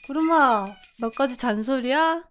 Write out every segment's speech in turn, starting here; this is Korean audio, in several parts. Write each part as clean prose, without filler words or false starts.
구름아, 너까지 잔소리야?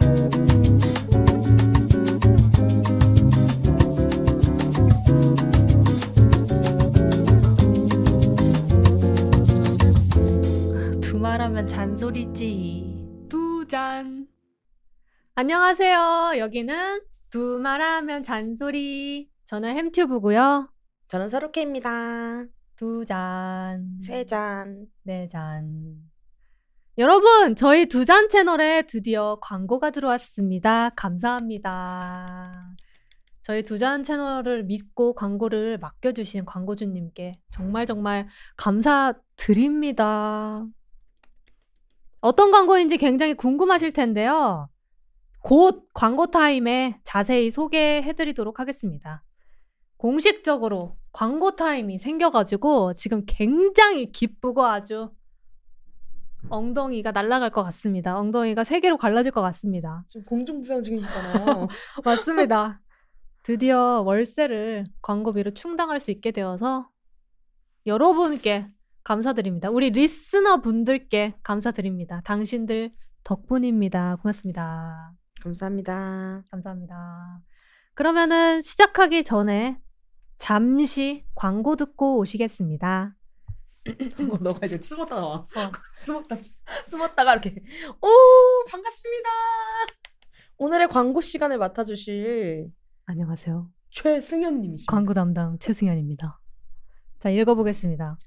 두말하면 잔소리지. 두 잔. 안녕하세요. 여기는 두말하면 잔소리. 저는 햄튜브고요. 저는 서루케입니다. 두 잔. 세 잔. 네 잔. 여러분, 저희 두 잔 채널에 드디어 광고가 들어왔습니다. 감사합니다. 저희 두 잔 채널을 믿고 광고를 맡겨주신 광고주님께 정말 감사드립니다. 어떤 광고인지 굉장히 궁금하실 텐데요. 곧 광고 타임에 자세히 소개해드리도록 하겠습니다. 공식적으로 광고 타임이 생겨가지고 지금 굉장히 기쁘고 아주 엉덩이가 날아갈 것 같습니다. 엉덩이가 세 개로 갈라질 것 같습니다. 지금 공중부양 중이시잖아요. 맞습니다. 드디어 월세를 광고비로 충당할 수 있게 되어서 여러분께 감사드립니다. 우리 리스너 분들께 감사드립니다. 당신들 덕분입니다. 고맙습니다. 감사합니다. 감사합니다. 그러면은 시작하기 전에 잠시 광고 듣고 오시겠습니다. 광고 너가 이제 숨었다 나와. 숨었다가 이렇게 오 반갑습니다. 오늘의 광고 시간을 맡아주실 안녕하세요. 최승현님이십니다. 광고 담당 최승현입니다. 자, 읽어보겠습니다.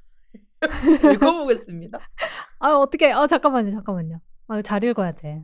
읽어보겠습니다. 어떻게? 잠깐만요. 잘 읽어야 돼.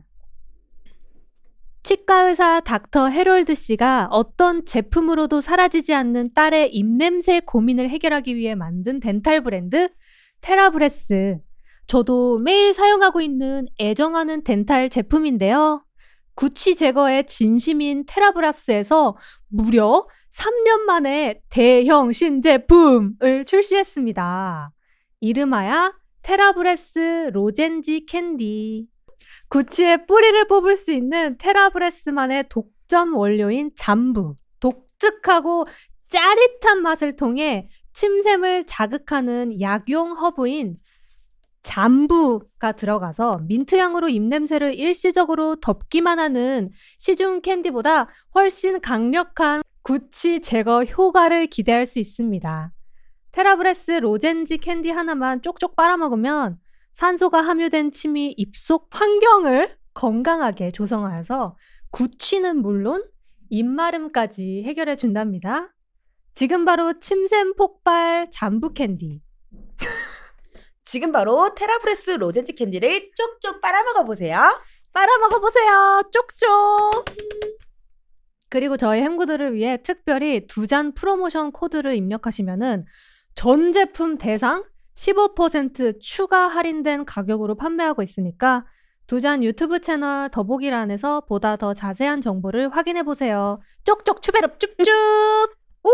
치과의사 닥터 해롤드 씨가 어떤 제품으로도 사라지지 않는 딸의 입냄새 고민을 해결하기 위해 만든 덴탈 브랜드 테라브레스. 저도 매일 사용하고 있는 애정하는 덴탈 제품인데요. 구취 제거에 진심인 테라브레스에서 무려 3년 만에 대형 신제품을 출시했습니다. 이름하여 테라브레스 로젠지 캔디. 구취의 뿌리를 뽑을 수 있는 테라브레스만의 독점 원료인 잠부. 독특하고 짜릿한 맛을 통해 침샘을 자극하는 약용 허브인 잠부가 들어가서 민트향으로 입냄새를 일시적으로 덮기만 하는 시중 캔디보다 훨씬 강력한 구취 제거 효과를 기대할 수 있습니다. 테라브레스 로젠지 캔디 하나만 쪽쪽 빨아먹으면 산소가 함유된 침이 입속 환경을 건강하게 조성하여서 구취는 물론 입마름까지 해결해 준답니다. 지금 바로 침샘 폭발 잠부 캔디. 지금 바로 테라브레스 로젠지 캔디를 쪽쪽 빨아먹어보세요. 쪽쪽. 그리고 저희 햄구들을 위해 특별히 두 잔 프로모션 코드를 입력하시면은 전 제품 대상 15% 추가 할인된 가격으로 판매하고 있으니까 두 잔 유튜브 채널 더보기란에서 보다 더 자세한 정보를 확인해보세요. 쪽쪽 추베럽 쭈쭈. 우!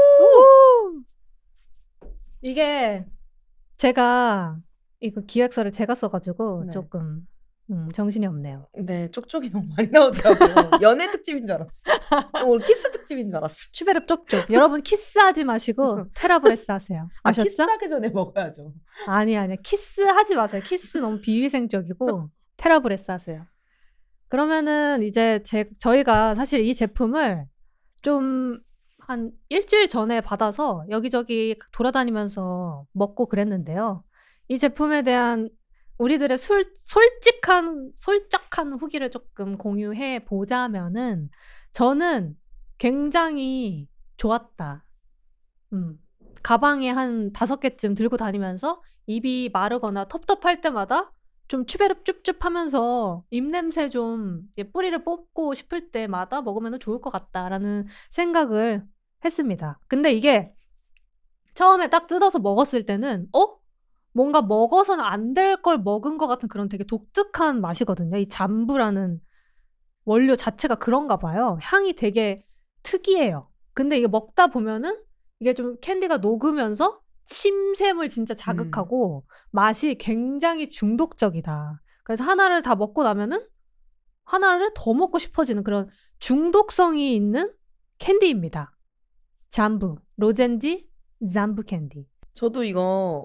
이게 제가 이거 기획서를 제가 써가지고 네. 조금 정신이 없네요. 네, 쪽쪽이 너무 많이 나오더라고요. 연애 특집인 줄 알았어. 오늘 키스 특집인 줄 알았어. 추베럽 쪽쪽. 여러분 키스하지 마시고 테라브레스 하세요. 아셨죠? 키스하기 전에 먹어야죠. 아니 키스하지 마세요. 키스 너무 비위생적이고 테라브레스 하세요. 그러면은 이제 저희가 사실 이 제품을 좀 한 일주일 전에 받아서 여기저기 돌아다니면서 먹고 그랬는데요. 이 제품에 대한 우리들의 솔직한 후기를 조금 공유해 보자면은 저는 굉장히 좋았다. 가방에 한 5개쯤 들고 다니면서 입이 마르거나 텁텁할 때마다 좀 추베릅 쭈쭈 하면서 입냄새 좀 뿌리를 뽑고 싶을 때마다 먹으면 좋을 것 같다라는 생각을 했습니다. 근데 이게 처음에 딱 뜯어서 먹었을 때는 뭔가 먹어서는 안 될 걸 먹은 것 같은 그런 되게 독특한 맛이거든요. 이 잠부라는 원료 자체가 그런가 봐요. 향이 되게 특이해요. 근데 이게 먹다 보면은 이게 좀 캔디가 녹으면서 침샘을 진짜 자극하고 맛이 굉장히 중독적이다. 그래서 하나를 다 먹고 나면은 하나를 더 먹고 싶어지는 그런 중독성이 있는 캔디입니다. 잠부, 로젠지 잠부 캔디. 저도 이거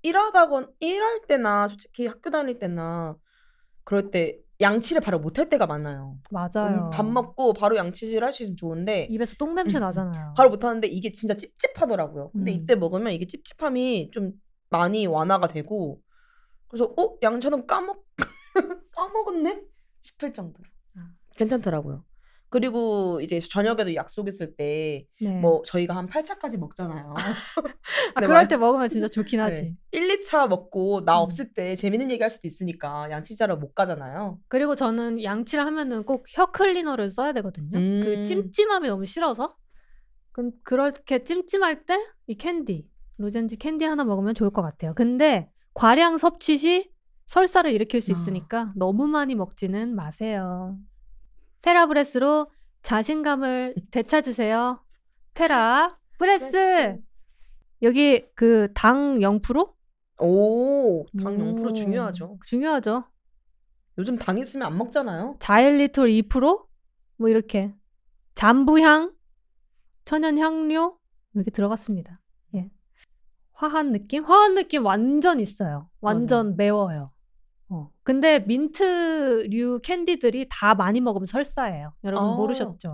일할 때나 솔직히 학교 다닐 때나 그럴 때 양치를 바로 못할 때가 많아요. 맞아요. 밥 먹고 바로 양치질 할 수 있으면 좋은데 입에서 똥 냄새 나잖아요. 바로 못하는데 이게 진짜 찝찝하더라고요. 근데 음. 이때 먹으면 이게 찝찝함이 좀 많이 완화가 되고 그래서 양치하다 까먹었네 싶을 정도로 괜찮더라고요. 그리고 이제 저녁에도 약속 있을 때 네. 뭐 저희가 한 8차까지 먹잖아요. 네, 그럴 때 먹으면 진짜 좋긴 하지. 네. 1, 2차 먹고 나 음. 없을 때 재밌는 얘기 할 수도 있으니까 양치자러 못 가잖아요. 그리고 저는 양치를 하면은 꼭 혀 클리너를 써야 되거든요. 그 찜찜함이 너무 싫어서. 그렇게 찜찜할 때 이 캔디, 로젠지 캔디 하나 먹으면 좋을 것 같아요. 근데 과량 섭취 시 설사를 일으킬 수 있으니까 너무 많이 먹지는 마세요. 테라브레스로 자신감을 되찾으세요. 테라브레스. 여기 그 당 0%? 오, 당 0% 중요하죠. 중요하죠. 요즘 당 있으면 안 먹잖아요. 자일리톨 2%? 뭐 이렇게. 잠부향, 천연 향료 이렇게 들어갔습니다. 예. 화한 느낌? 화한 느낌 완전 있어요. 완전 매워요. 근데 민트류 캔디들이 다 많이 먹으면 설사예요. 여러분 모르셨죠?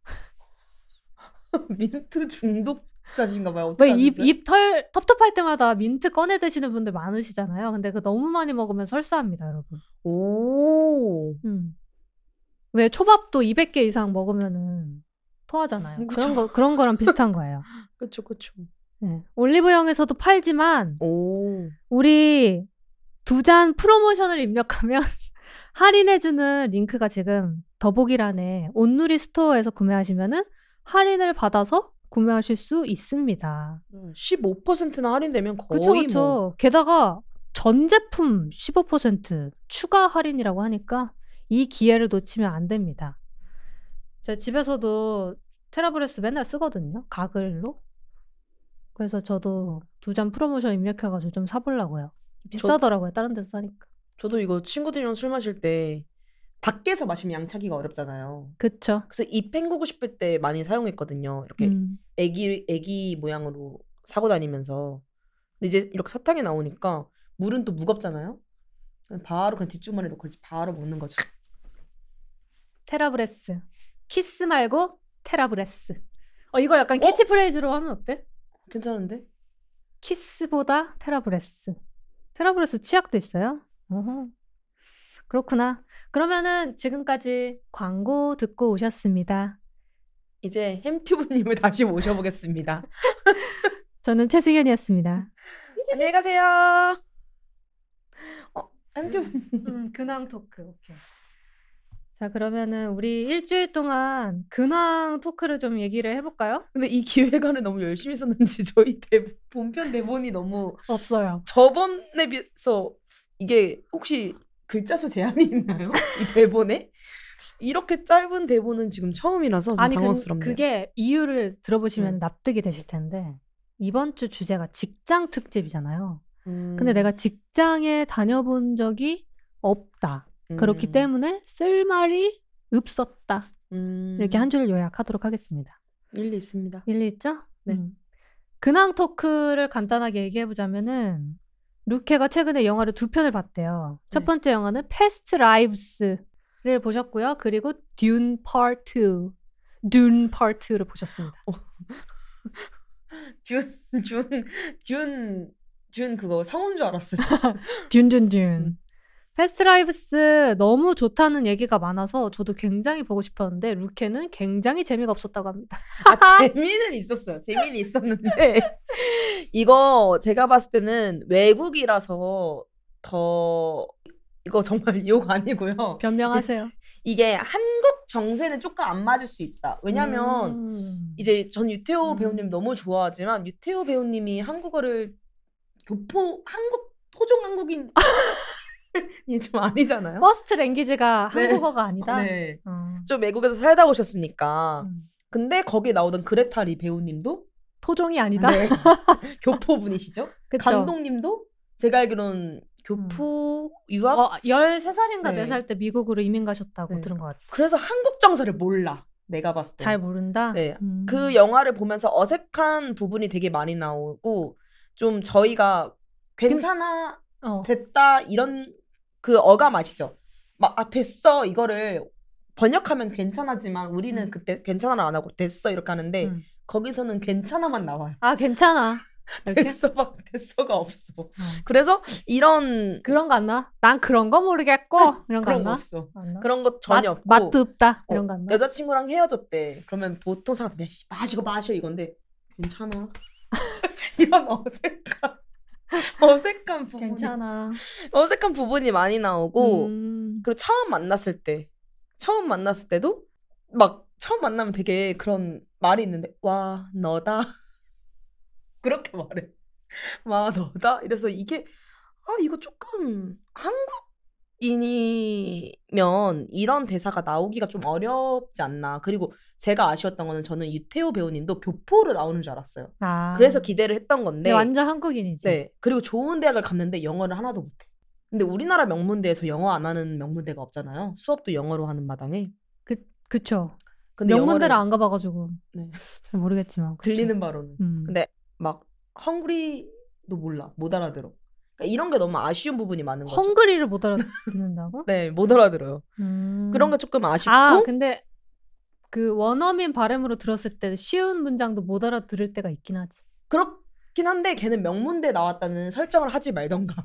민트 중독자신가 봐요. 왜 입 텁텁할 때마다 민트 꺼내 드시는 분들 많으시잖아요. 근데 그 너무 많이 먹으면 설사합니다, 여러분. 오. 왜 초밥도 200개 이상 먹으면은 토하잖아요. 그쵸. 그런 거랑 비슷한 거예요. 그쵸. 네. 올리브영에서도 팔지만 오. 우리 2잔 프로모션을 입력하면 할인해주는 링크가 지금 더보기란에 온누리 스토어에서 구매하시면은 할인을 받아서 구매하실 수 있습니다. 15%나 할인되면 거의 그쵸. 뭐. 게다가 전 제품 15% 추가 할인이라고 하니까 이 기회를 놓치면 안 됩니다. 제가 집에서도 테라브레스 맨날 쓰거든요. 가글로. 그래서 저도 2잔 프로모션 입력해가지고 좀 사보려고요. 비싸더라고요. 다른 데서 사니까. 저도 이거 친구들이랑 술 마실 때 밖에서 마시면 양차기가 어렵잖아요. 그쵸. 그래서 입 헹구고 싶을 때 많이 사용했거든요. 이렇게 애기 모양으로 사고 다니면서. 근데 이제 이렇게 사탕이 나오니까 물은 또 무겁잖아요. 바로 그냥 뒷주머니에 넣고 바로 먹는 거죠. 테라브레스. 키스 말고 테라브레스. 이거 약간 캐치프레이즈로 하면 어때? 괜찮은데? 키스보다 테라브레스. 테라브레스 치약도 있어요? 그렇구나. 그러면은 지금까지 광고 듣고 오셨습니다. 이제 햄튜브님을 다시 모셔보겠습니다. 저는 최승현이었습니다. 안녕히 가세요. 햄튜브님. 근황 토크. 오케이. 자, 그러면은 우리 일주일 동안 근황 토크를 좀 얘기를 해볼까요? 근데 이 기획안을 너무 열심히 썼는지 저희 본편 대본이 너무 없어요. 저번에 비해서 이게 혹시 글자 수 제한이 있나요? 이 대본에? 이렇게 짧은 대본은 지금 처음이라서 좀 당황스럽네요. 그게 이유를 들어보시면 납득이 되실 텐데 이번 주 주제가 직장 특집이잖아요. 근데 내가 직장에 다녀본 적이 없다. 그렇기 때문에 쓸 말이 없었다. 이렇게 한 줄을 요약하도록 하겠습니다. 일리 있습니다. 일리 있죠? 네. 근황 토크를 간단하게 얘기해보자면은 루케가 최근에 영화를 2편을 봤대요. 첫 번째 영화는 Past Lives를 보셨고요. 그리고 Dune Part 2를 보셨습니다. 준 그거 성운 줄 알았어요. 듄. 패스트 라이브스 너무 좋다는 얘기가 많아서 저도 굉장히 보고 싶었는데 루케는 굉장히 재미가 없었다고 합니다. 재미는 있었어요. 재미는 있었는데 이거 제가 봤을 때는 외국이라서 더 이거 정말 욕 아니고요. 변명하세요. 이게 한국 정세는 조금 안 맞을 수 있다. 왜냐면 이제 전 유태호 배우님 너무 좋아하지만 유태호 배우님이 한국어를 한국 토종 한국인 이 좀 아니잖아요. 퍼스트 랭귀지가 한국어가 아니다. 네. 좀 외국에서 살다 오셨으니까. 근데 거기에 나오던 그레타 리 배우님도 토종이 아니다. 네. 교포분이시죠? 그쵸? 감독님도 제가 알기로는 교포 유학 13살인가 4살 때 미국으로 이민 가셨다고 들은 것 같아요. 그래서 한국 정서를 몰라. 내가 봤을 때. 잘 모른다? 네. 그 영화를 보면서 어색한 부분이 되게 많이 나오고 좀 저희가 괜찮아, 어. 됐다 이런 그 어감 아시죠? 막 됐어 이거를 번역하면 괜찮아지만 우리는 그때 괜찮아를 안 하고 됐어 이렇게 하는데 거기서는 괜찮아만 나와요. 아, 괜찮아. 이렇게? 됐어 막 됐어가 없어. 그래서 이런 그런 거 안 나? 난 그런 거 모르겠고 이런 거 그런 안 거 나? 없어. 안 나? 그런 거 전혀 없고 맛도 없다 이런 거 안 나? 여자친구랑 헤어졌대. 그러면 보통 사람들 마셔 이건데 괜찮아. 이런 어색한 부분이 괜찮아. 어색한 부분이 많이 나오고 그리고 처음 만났을 때도 막 처음 만나면 되게 그런 말이 있는데 와 너다 그렇게 말해. 와 너다 이래서 이게 이거 조금 한국인이면 이런 대사가 나오기가 좀 어렵지 않나. 그리고 제가 아쉬웠던 거는 저는 유태호 배우님도 교포로 나오는 줄 알았어요. 그래서 기대를 했던 건데 완전 한국인이지. 네. 그리고 좋은 대학을 갔는데 영어를 하나도 못해. 근데 우리나라 명문대에서 영어 안 하는 명문대가 없잖아요. 수업도 영어로 하는 마당에. 그쵸. 근데 명문대를 안 가봐가지고 네. 잘 모르겠지만 그쵸. 들리는 바로는. 근데 막 헝그리도 몰라. 못 알아들어. 그러니까 이런 게 너무 아쉬운 부분이 많은 거죠. 헝그리를 못 알아듣는다고? 네, 못 알아들어요. 그런 게 조금 아쉽고. 근데 그 원어민 발음으로 들었을 때 쉬운 문장도 못 알아들을 때가 있긴 하지. 그렇긴 한데 걔는 명문대 나왔다는 설정을 하지 말던가.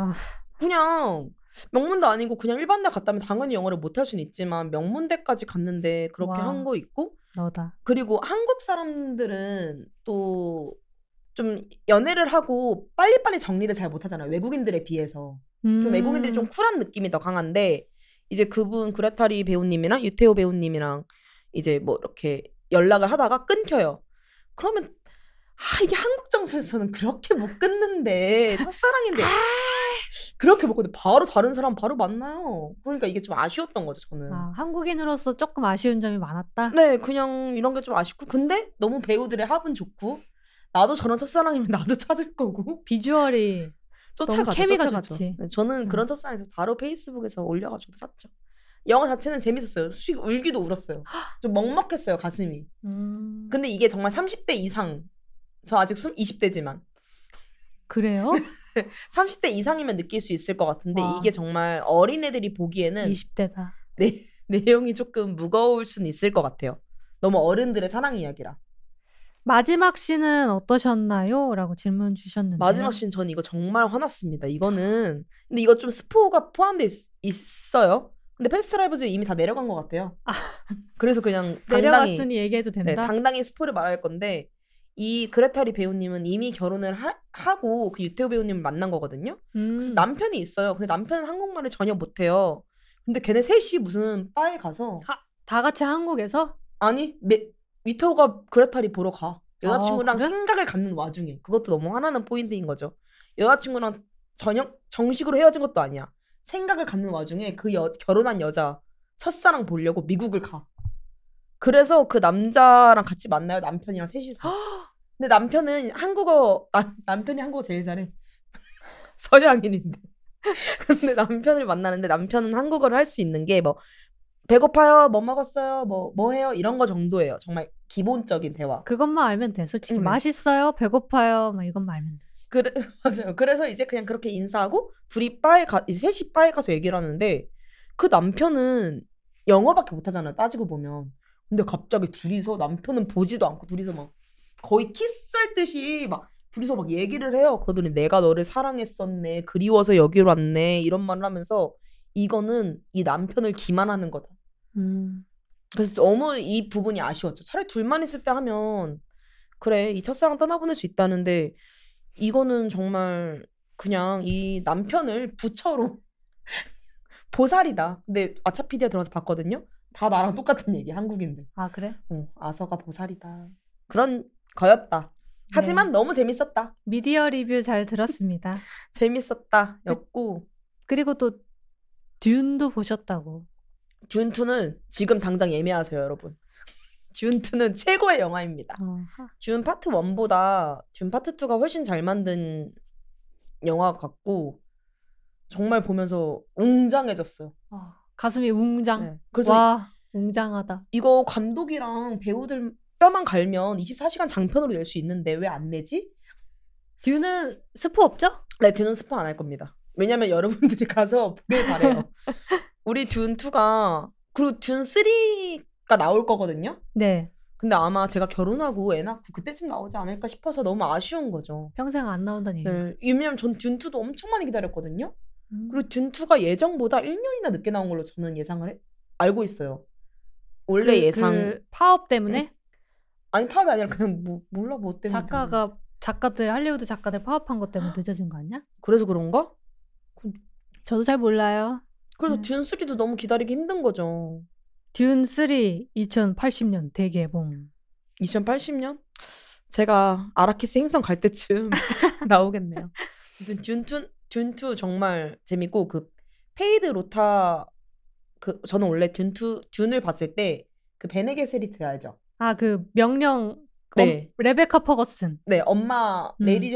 그냥 명문대 아니고 그냥 일반대 갔다면 당연히 영어를 못할 수는 있지만 명문대까지 갔는데 그렇게 한 거 있고 너다. 그리고 한국 사람들은 또 좀 연애를 하고 빨리빨리 정리를 잘 못하잖아요. 외국인들에 비해서. 좀 외국인들이 좀 쿨한 느낌이 더 강한데 이제 그분 그레타리 배우님이랑 유태호 배우님이랑 이제 뭐 이렇게 연락을 하다가 끊겨요. 그러면 이게 한국 정서에서는 그렇게 못 끊는데 첫사랑인데 그렇게 못 끊는데 바로 다른 사람 바로 만나요. 그러니까 이게 좀 아쉬웠던 거죠 저는. 한국인으로서 조금 아쉬운 점이 많았다? 네. 그냥 이런 게 좀 아쉽고 근데 너무 배우들의 합은 좋고 나도 저런 첫사랑이면 나도 찾을 거고 비주얼이 너무 케미가 좋지. 네, 저는 그런 첫사랑에서 바로 페이스북에서 올려가지고 샀죠. 영화 자체는 재밌었어요. 울기도 울었어요. 좀 먹먹했어요 가슴이. 근데 이게 정말 30대 이상 저 아직 20대지만 그래요? 30대 이상이면 느낄 수 있을 것 같은데 이게 정말 어린애들이 보기에는 20대다. 내용이 조금 무거울 수는 있을 것 같아요. 너무 어른들의 사랑 이야기라. 마지막 씬은 어떠셨나요? 라고 질문 주셨는데 마지막 씬 전 이거 정말 화났습니다. 이거는 근데 이거 좀 스포가 포함돼 있어요. 근데 패스트라이브즈 이미 다 내려간 것 같아요. 그래서 그냥 내려갔으니 얘기해도 된다? 네, 당당히 스포를 말할 건데 이 그레타리 배우님은 이미 결혼을 하고 그 유태호 배우님을 만난 거거든요. 그래서 남편이 있어요. 근데 남편은 한국말을 전혀 못해요. 근데 걔네 셋이 무슨 바에 가서 다 같이 한국에서? 아니 유태호가 그레타리 보러 가. 여자친구랑 그래? 생각을 갖는 와중에 그것도 너무 화나는 포인트인 거죠. 여자친구랑 정식으로 헤어진 것도 아니야. 생각을 갖는 와중에 그 결혼한 여자 첫사랑 보려고 미국을 가. 그래서 그 남자랑 같이 만나요. 남편이랑 셋이서. 근데 남편이 한국어 제일 잘해. 서양인인데. 근데 남편을 만나는데 남편은 한국어를 할 수 있는 게 뭐 배고파요? 뭐 먹었어요? 뭐 해요? 이런 거 정도예요. 정말 기본적인 대화. 그것만 알면 돼. 솔직히 맛있어요? 배고파요? 막 이것만 알면 되지. 맞아요. 그래서 이제 그냥 그렇게 인사하고 둘이 이제 셋이 바에 가서 얘기를 하는데 그 남편은 영어밖에 못하잖아요. 따지고 보면. 근데 갑자기 둘이서 남편은 보지도 않고 둘이서 막 거의 키스할 듯이 막 둘이서 막 얘기를 해요. 그러더니 내가 너를 사랑했었네. 그리워서 여기로 왔네. 이런 말을 하면서 이거는 이 남편을 기만하는 거다. 그래서 너무 이 부분이 아쉬웠죠. 차라리 둘만 있을 때 하면 그래 이 첫사랑 떠나보낼 수 있다는데 이거는 정말 그냥 이 남편을 부처로 보살이다. 근데 아차피디아 들어가서 봤거든요. 다 나랑 똑같은 얘기 한국인들. 그래? 아서가 보살이다. 그런 거였다. 하지만 너무 재밌었다. 미디어 리뷰 잘 들었습니다. 재밌었다 였고 그리고 또 듄도 보셨다고. 듄2는 지금 당장 예매하세요 여러분. 듄2는 최고의 영화입니다. 듄 파트 1보다 듄 파트 2가 훨씬 잘 만든 영화 같고 정말 보면서 웅장해졌어요. 가슴이 웅장. 네. 그래서 와 웅장하다. 이거 감독이랑 배우들 뼈만 갈면 24시간 장편으로 낼 수 있는데 왜 안 내지? 듀는 스포 없죠? 네, 듀는 스포 안 할 겁니다. 왜냐면 여러분들이 가서 보길 바래요. 우리 듄 2가 그리고 듄 3가 나올 거거든요. 네. 근데 아마 제가 결혼하고 애 낳고 그때쯤 나오지 않을까 싶어서 너무 아쉬운 거죠. 평생 안 나온다는 얘기인가? 네, 왜냐면 전 듄 2도 엄청 많이 기다렸거든요. 음. 그리고 듄 2가 예정보다 1년이나 늦게 나온 걸로 저는 알고 있어요. 원래 예상 파업 때문에 아니 파업이 아니라 그냥 몰라 뭐 때문에 할리우드 작가들 파업한 것 때문에 늦어진 거 아니야? 그래서 그런가? 저도 잘 몰라요. 그래서 듄 3도 너무 기다리기 힘든 거죠. 듄 3 2080년 대개봉. 2080년? 제가 아라키스 행성 갈 때쯤 나오겠네요. 듄 2 정말 재밌고 그 페이드 로타 저는 원래 듄을 봤을 때 그 베네 게세리트 알죠? 아, 그 명령 네. 레베카 퍼거슨. 네, 엄마 레디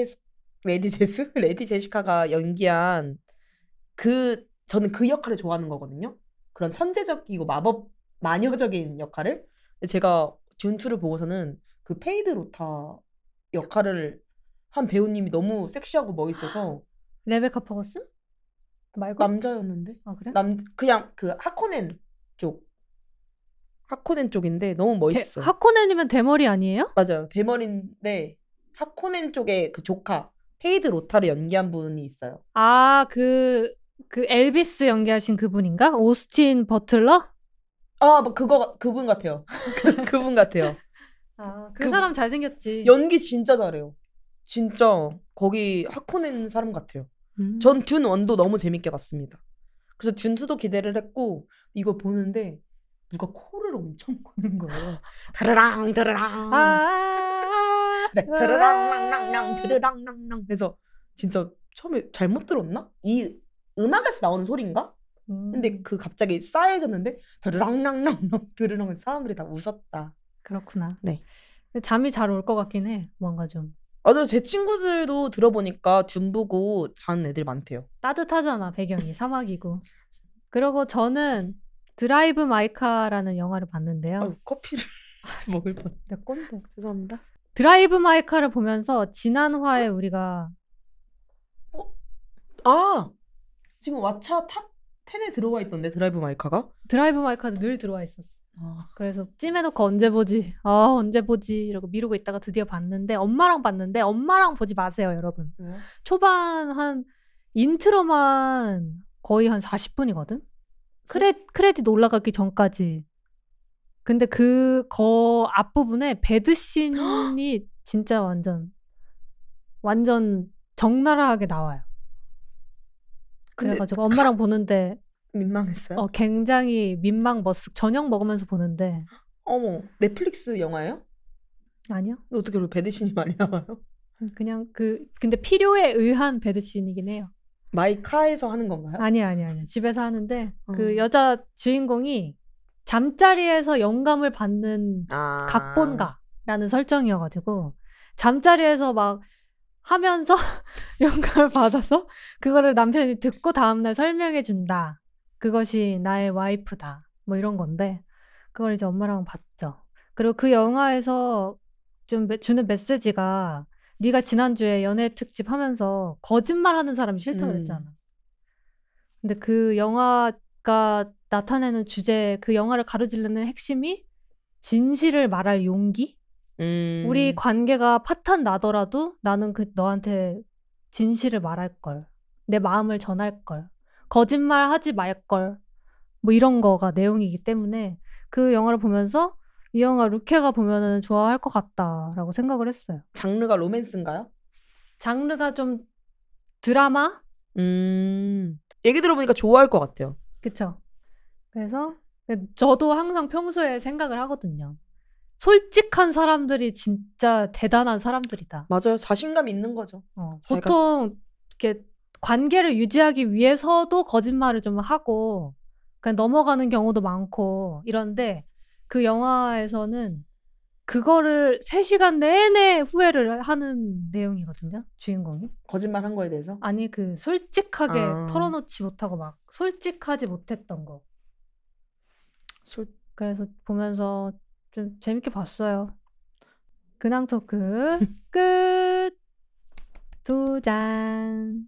제시카가 연기한 저는 그 역할을 좋아하는 거거든요. 그런 천재적이고 마법 마녀적인 역할을. 근데 제가 듄 2를 보고서는 그 페이드 로타 역할을 한 배우님이 너무 섹시하고 멋있어서 레베카 퍼거슨? 말고? 남자였는데? 아, 그래? 그냥 그 하코넨 쪽인데 너무 멋있어요. 하코넨이면 대머리 아니에요? 맞아요. 대머리인데 하코넨 쪽에 그 조카 페이드 로타를 연기한 분이 있어요. 아, 그 엘비스 연기하신 그분인가? 오스틴 버틀러? 아, 뭐 그분 같아요. 그분 같아요. 아, 그 사람 잘생겼지. 연기 진짜 잘해요. 진짜 거기 하코넨 사람 같아요. 전 듄 1도 너무 재밌게 봤습니다. 그래서 듄 2도 기대를 했고 이거 보는데 누가 코를 엄청 고는 거예요. 드르랑 드르랑. 네, 드르랑랑랑랑 드르랑랑랑. 그래서 진짜 처음에 잘못 들었나? 이 음악에서 나오는 소리인가? 근데 그 갑자기 싸해졌는데 드르랑랑랑 드르랑 사람들이 다 웃었다. 그렇구나. 네. 잠이 잘 올 것 같긴 해. 뭔가 좀. 맞아요. 제 친구들도 들어보니까 듄 보고 자는 애들 많대요. 따뜻하잖아, 배경이. 사막이고. 그리고 저는 드라이브 마이카라는 영화를 봤는데요. 커피를 먹을 뻔. 내 건데. 죄송합니다. 드라이브 마이카를 보면서 지난 화에 우리가 지금 왓챠 탑 10에 들어와 있던데 드라이브 마이카가? 드라이브 마이카도 늘 들어와 있었어. 그래서 찜해놓고 언제 보지 이러고 미루고 있다가 드디어 봤는데 엄마랑 보지 마세요, 여러분. 초반 한 인트로만 거의 한 40분이거든? 크레딧 올라가기 전까지. 근데 그 앞부분에 배드씬이 진짜 완전 적나라하게 나와요. 그래가지고 엄마랑 보는데 민망했어요? 굉장히 민망-머쓱 저녁 먹으면서 보는데. 어머, 넷플릭스 영화예요? 아니요. 어떻게 그렇게 배드씬이 많이 나와요? 그냥 근데 필요에 의한 배드씬이긴 해요. 마이카에서 하는 건가요? 아니야. 집에서 하는데 그 여자 주인공이 잠자리에서 영감을 받는 각본가라는 설정이어가지고 잠자리에서 막 하면서 영감을 받아서 그거를 남편이 듣고 다음날 설명해준다. 그것이 나의 와이프다. 뭐 이런 건데 그걸 이제 엄마랑 봤죠. 그리고 그 영화에서 좀 주는 메시지가 네가 지난주에 연애 특집 하면서 거짓말하는 사람이 싫다 그랬잖아. 근데 그 영화가 나타내는 주제, 그 영화를 가로지르는 핵심이 진실을 말할 용기? 우리 관계가 파탄 나더라도 나는 너한테 진실을 말할 걸. 내 마음을 전할 걸. 거짓말 하지 말 걸. 뭐 이런 거가 내용이기 때문에 그 영화를 보면서 이 영화 루케가 보면은 좋아할 것 같다라고 생각을 했어요. 장르가 로맨스인가요? 장르가 좀 드라마? 얘기 들어보니까 좋아할 것 같아요. 그쵸. 그래서 저도 항상 평소에 생각을 하거든요. 솔직한 사람들이 진짜 대단한 사람들이다. 맞아요. 자신감 있는 거죠. 보통 이렇게 관계를 유지하기 위해서도 거짓말을 좀 하고 그냥 넘어가는 경우도 많고 이런데 그 영화에서는 그거를 3시간 내내 후회를 하는 내용이거든요. 주인공이. 거짓말 한 거에 대해서? 아니 솔직하게 털어놓지 못하고 막 솔직하지 못했던 거. 그래서 보면서 좀 재밌게 봤어요. 근황 토크 끝. 두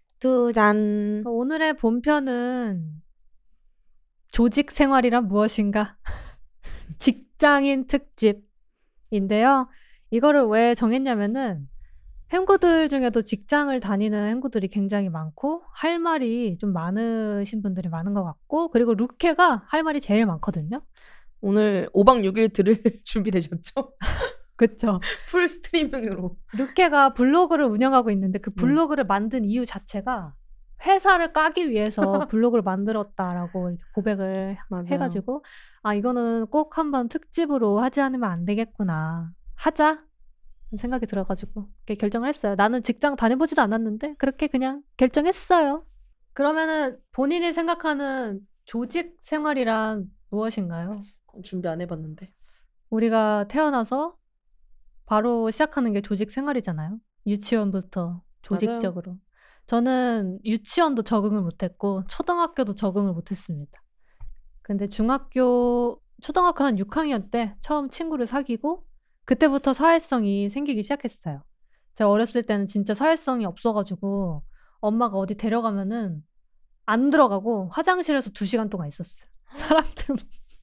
짠. 오늘의 본편은 조직 생활이란 무엇인가? 직장인 특집인데요. 이거를 왜 정했냐면은 햄구들 중에도 직장을 다니는 햄구들이 굉장히 많고 할 말이 좀 많으신 분들이 많은 것 같고 그리고 루케가 할 말이 제일 많거든요. 오늘 5박 6일 들을 준비되셨죠? 그쵸. 풀 스트리밍으로. 루케가 블로그를 운영하고 있는데 그 블로그를 만든 이유 자체가 회사를 까기 위해서 블로그를 만들었다라고 이렇게 고백을 맞아요. 해가지고 아 이거는 꼭 한번 특집으로 하지 않으면 안 되겠구나. 하자 생각이 들어가지고 이렇게 결정을 했어요. 나는 직장 다녀보지도 않았는데 그렇게 그냥 결정했어요. 그러면은 본인이 생각하는 조직 생활이란 무엇인가요? 준비 안 해봤는데. 우리가 태어나서 바로 시작하는 게 조직 생활이잖아요. 유치원부터 조직적으로. 저는 유치원도 적응을 못했고 초등학교도 적응을 못했습니다. 근데 초등학교 한 6학년 때 처음 친구를 사귀고 그때부터 사회성이 생기기 시작했어요. 제가 어렸을 때는 진짜 사회성이 없어가지고 엄마가 어디 데려가면은 안 들어가고 화장실에서 2시간 동안 있었어요. 사람들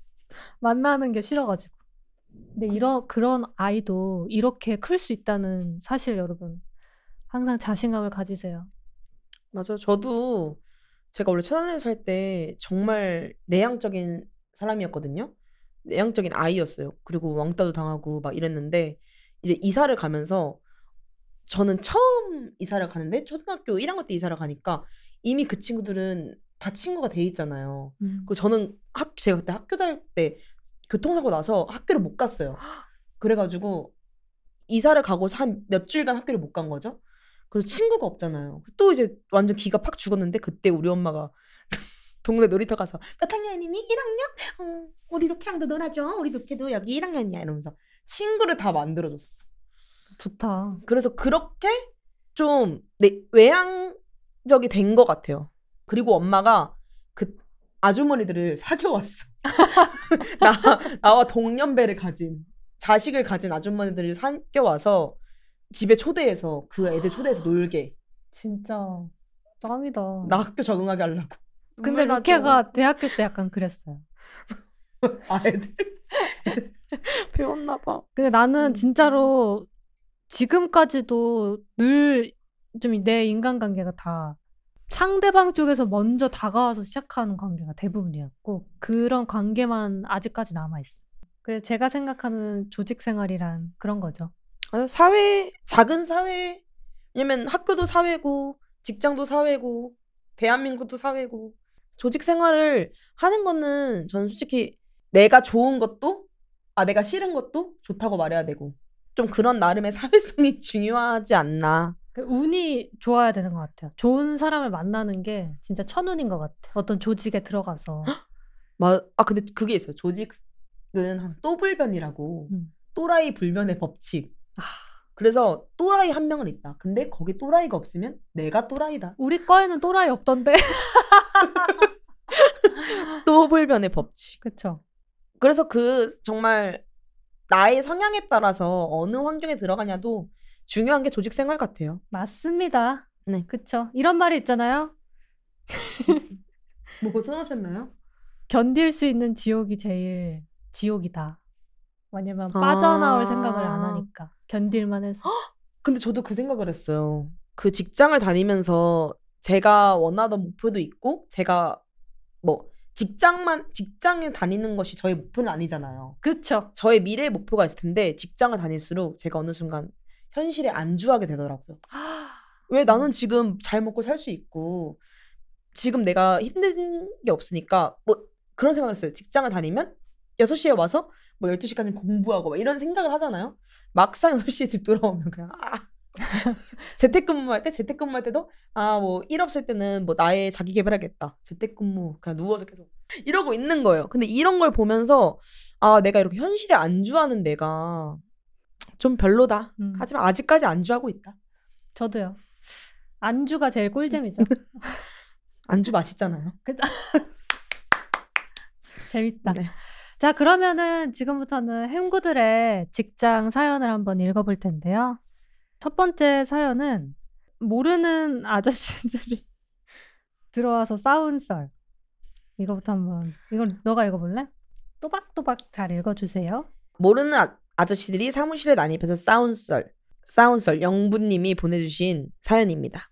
만나는 게 싫어가지고. 근데 그런 아이도 이렇게 클 수 있다는 사실 여러분 항상 자신감을 가지세요. 맞아요. 저도 제가 원래 천안에 살 때 정말 내향적인 사람이었거든요. 내향적인 아이였어요. 그리고 왕따도 당하고 막 이랬는데 이제 이사를 가면서 저는 처음 이사를 가는데 초등학교 1학년 때 이사를 가니까 이미 그 친구들은 다 친구가 돼 있잖아요. 그리고 저는 제가 그때 학교 다닐 때 교통사고 나서 학교를 못 갔어요. 그래가지고 이사를 가고 한 몇 주일간 학교를 못 간 거죠. 그래서 친구가 없잖아요. 또 이제 완전 기가 팍 죽었는데 그때 우리 엄마가 동네 놀이터 가서 몇 학년이니? 1학년? 우리 루케랑도 놀아줘. 우리 루케도 여기 1학년이야 이러면서 친구를 다 만들어줬어. 좋다. 그래서 그렇게 좀 외향적이 된 것 같아요. 그리고 엄마가 그 아주머니들을 사귀어왔어. 나와 동년배를 가진 자식을 가진 아주머니들을 사귀어와서 집에 초대해서 그 애들 초대해서 놀게. 진짜 짱이다. 나 학교 적응하게 하려고. 근데 루케가 대학교 때 약간 그랬어요. 애들 배웠나 봐. 근데 나는 진짜로 지금까지도 늘 좀 내 인간관계가 다 상대방 쪽에서 먼저 다가와서 시작하는 관계가 대부분이었고 그런 관계만 아직까지 남아있어. 그래서 제가 생각하는 조직 생활이란 그런 거죠. 작은 사회. 왜냐면 학교도 사회고 직장도 사회고 대한민국도 사회고 조직 생활을 하는 거는 저는 솔직히 내가 좋은 것도 내가 싫은 것도 좋다고 말해야 되고 좀 그런 나름의 사회성이 중요하지 않나. 운이 좋아야 되는 것 같아요. 좋은 사람을 만나는 게 진짜 천운인 것 같아. 어떤 조직에 들어가서. 근데 그게 있어요. 조직은 또불변이라고. 또라이 불변의 법칙. 그래서 또라이 한 명은 있다. 근데 거기 또라이가 없으면 내가 또라이다. 우리 과에는 또라이 없던데. 또불변의 법칙. 그쵸. 그래서 정말 나의 성향에 따라서 어느 환경에 들어가냐도 중요한 게 조직 생활 같아요. 맞습니다. 네. 그쵸. 이런 말이 있잖아요. 뭐 써놓으셨나요? 견딜 수 있는 지옥이 제일 지옥이다. 왜냐면 빠져나올 생각을 안 하니까. 견딜만 해서. 근데 저도 그 생각을 했어요. 그 직장을 다니면서 제가 원하던 목표도 있고 제가 직장에 다니는 것이 저의 목표는 아니잖아요. 그쵸. 저의 미래의 목표가 있을 텐데 직장을 다닐수록 제가 어느 순간 현실에 안주하게 되더라고요. 왜 나는 지금 잘 먹고 살 수 있고 지금 내가 힘든 게 없으니까 그런 생각을 했어요. 직장을 다니면 6시에 와서 12시까지 공부하고 이런 생각을 하잖아요. 막상 6시에 집 돌아오면 그냥 재택근무할 때도 일 없을 때는 나의 자기 개발하겠다. 재택근무 그냥 누워서 계속 이러고 있는 거예요. 근데 이런 걸 보면서 내가 이렇게 현실에 안주하는 내가 좀 별로다. 하지만 아직까지 안주하고 있다. 저도요. 안주가 제일 꿀잼이죠. 안주 맛있잖아요. 재밌다. 네. 자, 그러면은 지금부터는 햄구들의 직장 사연을 한번 읽어볼 텐데요. 첫 번째 사연은 모르는 아저씨들이 들어와서 싸운 썰. 이거부터 한번. 이건 너가 읽어볼래? 또박또박 잘 읽어주세요. 모르는 아저씨들이 사무실에 난입해서 싸운 썰 영부님이 보내주신 사연입니다.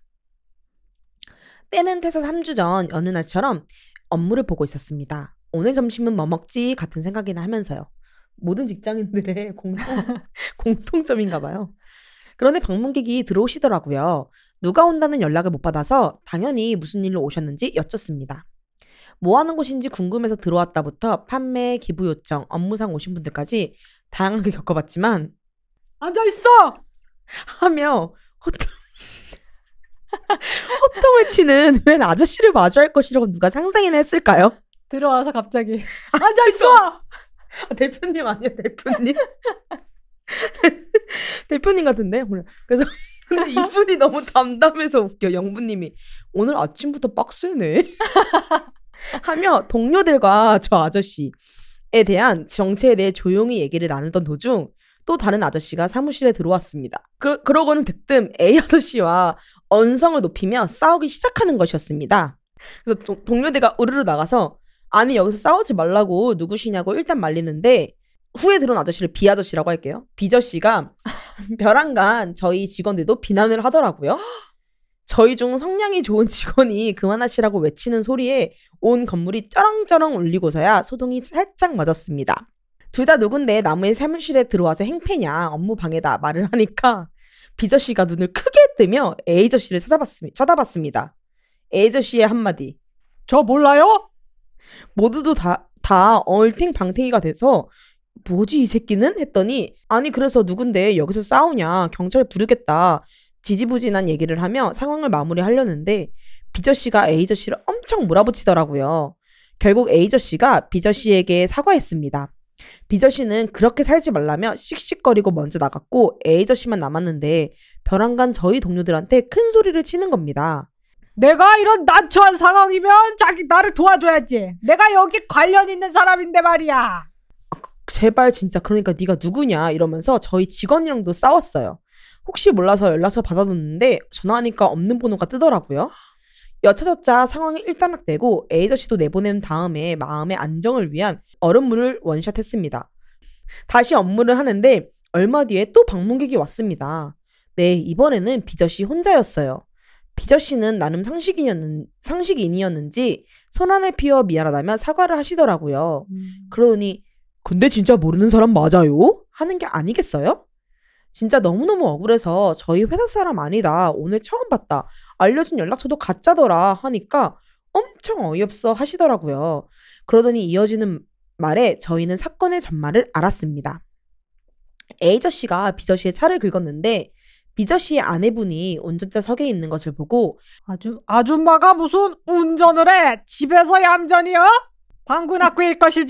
때는 퇴사 3주 전 어느 날처럼 업무를 보고 있었습니다. 오늘 점심은 뭐 먹지 같은 생각이나 하면서요. 모든 직장인들의 공통점인가 봐요. 그런데 방문객이 들어오시더라고요. 누가 온다는 연락을 못 받아서 당연히 무슨 일로 오셨는지 여쭙습니다. 뭐 하는 곳인지 궁금해서 들어왔다부터 판매, 기부 요청, 업무상 오신 분들까지 다양하게 겪어봤지만 앉아있어! 하며 호통을 치는 웬 아저씨를 마주할 것이라고 누가 상상이나 했을까요? 들어와서 갑자기 앉아있어! 대표님 아니에요, 대표님? 대표님 같은데? 그래서 근데 이분이 너무 담담해서 웃겨. 영부님이 오늘 아침부터 빡세네 하며 동료들과 저 아저씨에 대한 정체에 대해 조용히 얘기를 나누던 도중 또 다른 아저씨가 사무실에 들어왔습니다. 그러고는 대뜸 A 아저씨와 언성을 높이며 싸우기 시작하는 것이었습니다. 그래서 동료들과 우르르 나가서 아니 여기서 싸우지 말라고 누구시냐고 일단 말리는데 후에 들어온 아저씨를 B 아저씨라고 할게요. B저씨가 벼랑간 저희 직원들도 비난을 하더라고요. 저희 중 성량이 좋은 직원이 그만하시라고 외치는 소리에 온 건물이 쩌렁쩌렁 울리고서야 소동이 살짝 맞았습니다. 둘 다 누군데 남의 사무실에 들어와서 행패냐 업무 방해다 말을 하니까 B저씨가 눈을 크게 뜨며 A저씨를 쳐다봤습니다. A저씨의 한마디 저 몰라요? 모두도 다 얼탱방탱이가 돼서 뭐지 이 새끼는? 했더니 아니 그래서 누군데 여기서 싸우냐 경찰 부르겠다 지지부진한 얘기를 하며 상황을 마무리하려는데 B저씨가 A저씨를 엄청 몰아붙이더라고요. 결국 A저씨가 B저씨에게 사과했습니다. B저씨는 그렇게 살지 말라며 씩씩거리고 먼저 나갔고 A저씨만 남았는데 벼랑간 저희 동료들한테 큰 소리를 치는 겁니다. 내가 이런 난처한 상황이면 자기 나를 도와줘야지. 내가 여기 관련 있는 사람인데 말이야. 제발 진짜 그러니까 네가 누구냐 이러면서 저희 직원이랑도 싸웠어요. 혹시 몰라서 연락처 받아뒀는데 전화하니까 없는 번호가 뜨더라고요. 여차저차 상황이 일단락되고 A저씨도 내보낸 다음에 마음의 안정을 위한 얼음물을 원샷했습니다. 다시 업무를 하는데 얼마 뒤에 또 방문객이 왔습니다. 네, 이번에는 B저씨 혼자였어요. B저씨는 나름 상식인이었는지 손안을 피워 미안하다며 사과를 하시더라고요. 그러니 근데 진짜 모르는 사람 맞아요? 하는 게 아니겠어요? 진짜 너무너무 억울해서 저희 회사 사람 아니다. 오늘 처음 봤다. 알려준 연락처도 가짜더라 하니까 엄청 어이없어 하시더라고요. 그러더니 이어지는 말에 저희는 사건의 전말을 알았습니다. A저씨가 B저씨의 차를 긁었는데 B저씨의 아내분이 운전자석에 있는 것을 보고 아줌마가 무슨 운전을 해? 집에서 얌전히요? 방구 낙구일 것이지.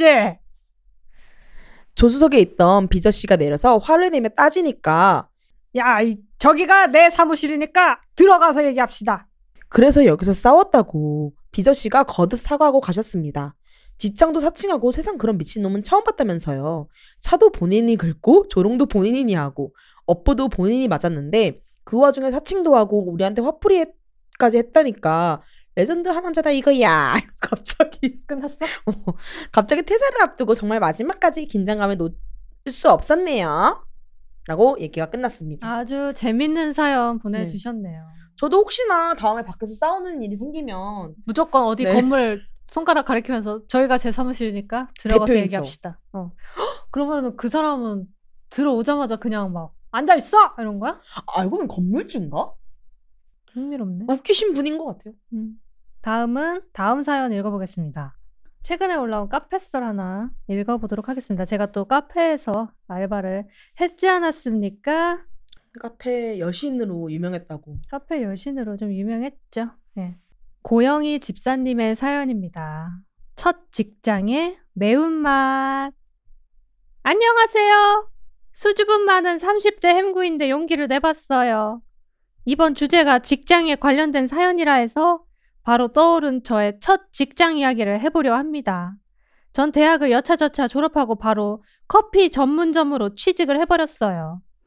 조수석에 있던 B저씨가 내려서 화를 내며 따지니까 야, 저기가 내 사무실이니까 들어가서 얘기합시다. 그래서 여기서 싸웠다고 B저씨가 거듭 사과하고 가셨습니다. 직장도 사칭하고 세상 그런 미친놈은 처음 봤다면서요. 차도 본인이 긁고 조롱도 본인이 하고 업보도 본인이 맞았는데 그 와중에 사칭도 하고 우리한테 화풀이까지 했다니까 레전드 하남자다 이거야. 갑자기 끝났어? 갑자기 퇴사를 앞두고 정말 마지막까지 긴장감을 놓을 수 없었네요. 라고 얘기가 끝났습니다. 아주 재밌는 사연 보내주셨네요. 저도 혹시나 다음에 밖에서 싸우는 일이 생기면 무조건 어디 건물 손가락 가리키면서 저희가 제 사무실이니까 들어가서 대표인 얘기합시다. 그러면 그 사람은 들어오자마자 그냥 막 앉아있어! 이런 거야? 알고 보면 건물주인가? 흥미롭네. 웃기신 분인 것 같아요. 다음 사연 읽어보겠습니다. 최근에 올라온 카페썰 하나 읽어보도록 하겠습니다. 제가 또 카페에서 알바를 했지 않았습니까? 카페 여신으로 유명했다고. 카페 여신으로 좀 유명했죠. 네. 고영희 집사님의 사연입니다. 첫 직장의 매운맛. 안녕하세요. 수줍음 많은 30대 햄구인데 용기를 내봤어요. 이번 주제가 직장에 관련된 사연이라 해서 바로 떠오른 저의 첫 직장 이야기를 해보려 합니다. 전 대학을 여차저차 졸업하고 바로 커피 전문점으로 취직을 해버렸어요.